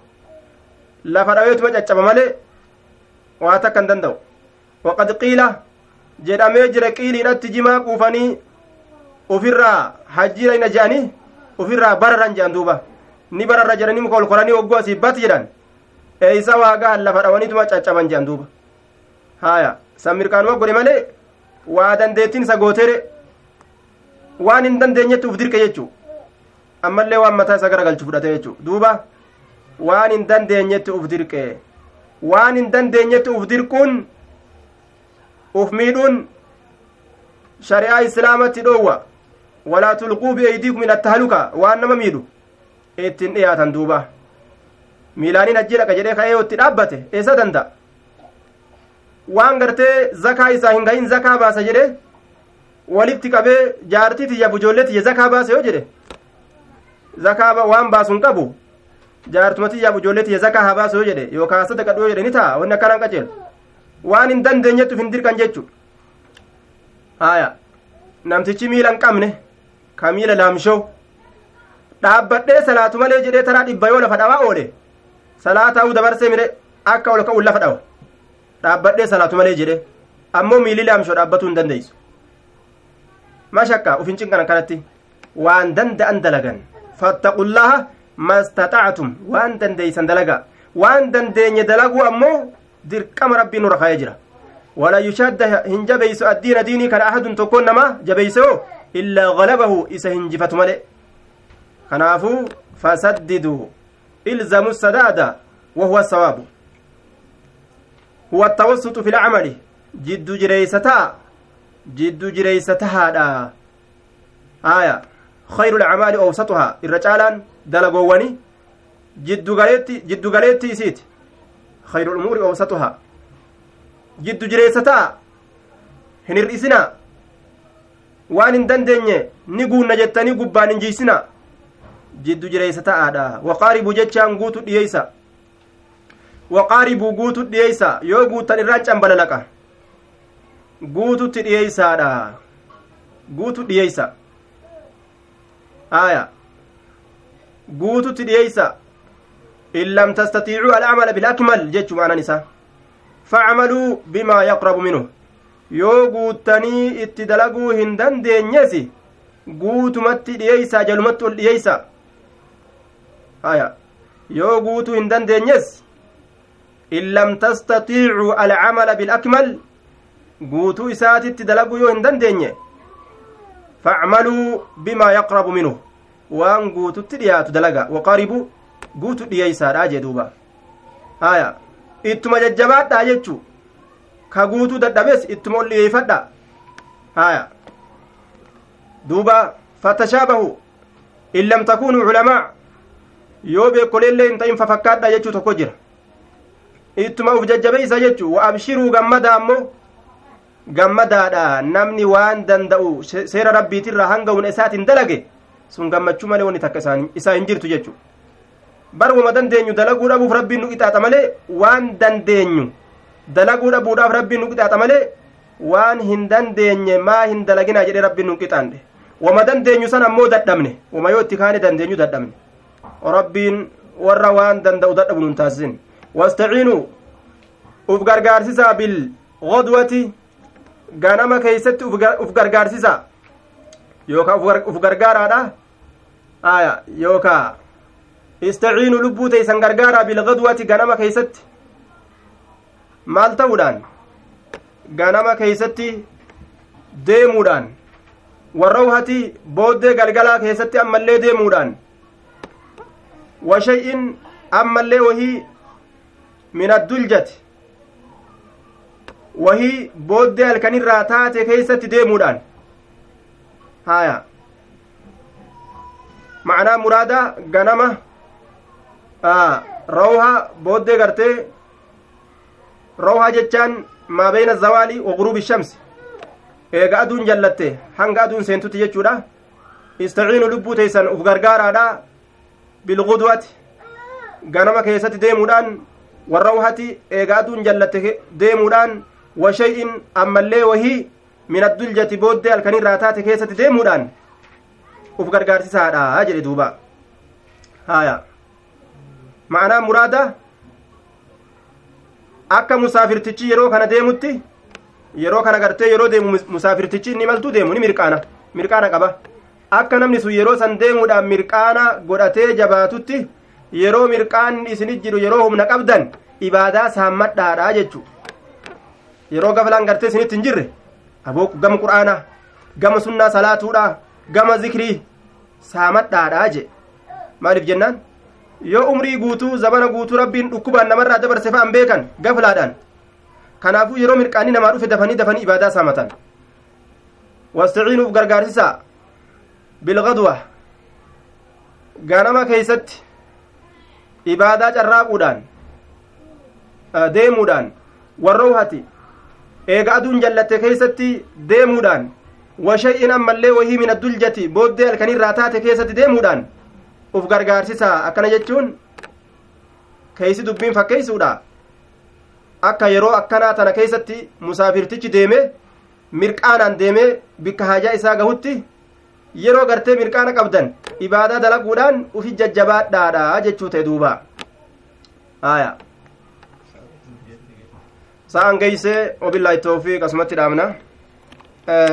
lafa dhaweetuma caccaba malee waa takka hin danda'u waqad qiila jedhamee jira qiiliidhatti jimaa quufanii ufirraa hajjiira ina je'anii ufirraa bararan je'an duuba ni bararra jedhanii muka ol koranii hogguu asii bat jedhan eeysa waagaa lafa dhawaniituma caccaban je'an duuba haya san mirkaanuma godhe malee waa dandeettiin isa gootere waan hin dandeenyetti uf dirqe jechuu ammallee waan mataa isa garagalchu fudhate jechuu duuba waan hin dandeenyetti uf dirqe waan hin dandeenyetti uf dirquun uf miidhuun shari'aa islaamatti dhoowwa walaa tulquu biaydiikum ila tahluka waan nama miidhu ittiin dhiyaatan duuba miilaaniin hajjii dhaqa jedhee ka'ee itti dhaabbate eessa danda'a waan gartee zakaa isaa hin gahin zakaa baasa jedhe walitti qabee jaartii tiyya ijoollee tiyya zakaa baase yoo jedhe zakaa waan baasuun qabu jaartuma tiyya ijoollee tiyya zakaa haa baasu yoo jedhe yookaan sadaqa dhoo jedhe ni ta'a wanni akkanaan qajeelu waan hin dandeenyettuuf hin dirqan jechu haya namtichi miila hin qabne ka miila laamshoo dhaabbadhee salaatu malee jedhee taraa dhibba yoo lafa dhawaa oole salaataa u dabarsee mire akka ol ka'uun lafa dhawa dhaabbadhee salaatu malee jedhe ammoo miilli laamshoo dhaabbatuu hin dandeessu mashakka ufin cinqan akkanatti waan danda'an dalagan fattaqullaha mastata'tum waan dandeeysan dalaga waan dandeenye dalaguu ammoo dirqama rabbiin nurra kaa'ee jira wala yushadda hin jabeeysu addiina diinii kana ahadun tokkoon nama jabeeysoo illaa galabahu isa hinjifatu malee kanaafuu fasaddiduu ilzamu sadaada wahuwa sawaabu huwa attawassutu fi lcamali jiddu jireeysataa jiddu jireeysatahaadha haya khayru lcamaali awsatuhaa irra caalaan dalagoowwani jiddu galeetti jiddu galeetti isiiti khayru lumuuri awsatuhaa jiddu jireeysataa hin hir'isinaa waan hin dandeenye ni guunna jettanii gubbaan hin jiisinaa jiddu jireeysataadha waqaaribuu jechaan guutu dhiyeeysa waqaaribuu guutu dhiyeeysa yoo guutan irraan cambalalaqa guututti dhiyeeysaadha guutu dhiyeeysa aya guututti dhiyeeysa in lam tastatiicuu alcamala bilakmal jechu maanan isaa facmaluu bimaa yaqrabu minhu yoo guuttanii itti dalaguu hin dandeenyesi guutumatti dhiyeeysaa jalumatti ol dhiyeeysa aya yoo guutuu hin dandeenyes in lam tastatiicuu alcamala bilakmal guutuu isaatitti dalaguu yoo hin dandeenye facmaluu bimaa yaqrabu minhu waan guututti dhiyaatu dalaga waqaribu guutu dhiyeeysaadha jee duuba haya ittuma jajjabaadhaa jechuu ka guutuu dadhabes ittuma ol dhiyeeyfadha haya duuba fatashaabahu in lam takunuu culamaa yoo beekoleellee hin ta'in fafakkaadha jechuu tokko jira ittuma uf jajjabeeysa jechuu wa abshiruu gammadaa ammoo gammadaadha namni waan danda'u seera rabbiitirraa hanga huna isaatiin dalage sun gammachuu malee wani takka isaa hin jirtu jechuu barwama dandeenyu dalaguu dhabuuf rabbiin nu qixaaxa malee waan dandeenyu dalaguu dhabuudhaaf rabbiin nu qixaaxa malee waan hin dandeenye maa hin dalaginaa jedhee rabbiin nu qixaanne wama dandeenyu san ammoo dadhabne wama yoo itti kaane dandeenyu dadhabne rabbiin warra waan danda'u dadhabu nun taasisin wastaciinuu uf gargaarsisaa bil godwati ganama keeysatti uf gargaarsisaa yookaa uf gargaaraadha aya yookaa istaciinuu lubbuu teeysan gargaaraa bilgadwati ganama keeysatti maal ta'uudhaan ganama keeysatti deemuudhaan warrawhati booddee galgalaa keessatti ammallee deemuudhaan washay'in ammallee wahii min adduljati wahii booddee halkanirraa taate keeysatti deemuudhaan haya macnaa muraada ganama rawha booddee gartee rawha jechaan maa bayna zawaali wa guruubi shamsi eega aduun jallatte hanga aduun seentutti jechuudha istaciinu lubbuu teeysan uf gargaaraadha bilgudwati ganama keessatti deemuudhaan warrawhati eega aduun jallatte deemuudhaan washay'in ammallee wahii min adduljati booddee halkanirraa taate keessatti deemuudhaan uf gargaarsisaadha jedhe duuba haya ma'anaa muraada akka musaafirtichi yeroo kana deemutti yeroo kana gartee yeroo deemu musaafirtichi inni maltuu deemu ni mirqaana mirqaana qaba akka namni sun yeroo san deemuudhaan mirqaana godhatee jabaatutti yeroo mirqaanni isinit jiru yeroo humna qabdan ibaadaa saammadhaadha jechu yeroo gaflaan gartee isinitti hin jirre aboo gama qur'aanaa gama sunnaa salaatuudha gama zikrii saamadhaadha je maaliif jennaan yoo umrii guutuu zabana guutuu rabbiin dhukkubaan namarraa dabarse fa'an beekan gaflaadhaan kanaafuu yeroo mirqaanni namaa dhufe dafanii dafanii ibaadaa saamatan wastaciinuuf gargaarsisaa bilgadwa ganama keeysatti ibaadaa carraaquudhaan deemuudhaan warrawhati eega aduun jallatte keeysatti deemuudhaan washay'in ammallee wahii min adduljati booddee halkanirraa taate keessatti deemuudhaan uf gargaarsisaa akkana jechuun keeysi dubbiin fakkeeysuudha akka yeroo akkanaa tana keessatti musaafirtichi deeme mirqaanaan deeme bikka haajaa isaa gahutti yeroo gartee mirqaana qabdan ibaadaa dalaguudhaan ufi jajjabaadhaadha jechuu ta'e duuba aya sa'an geeysee wabillaahi tawfiiq asumatti dhaabna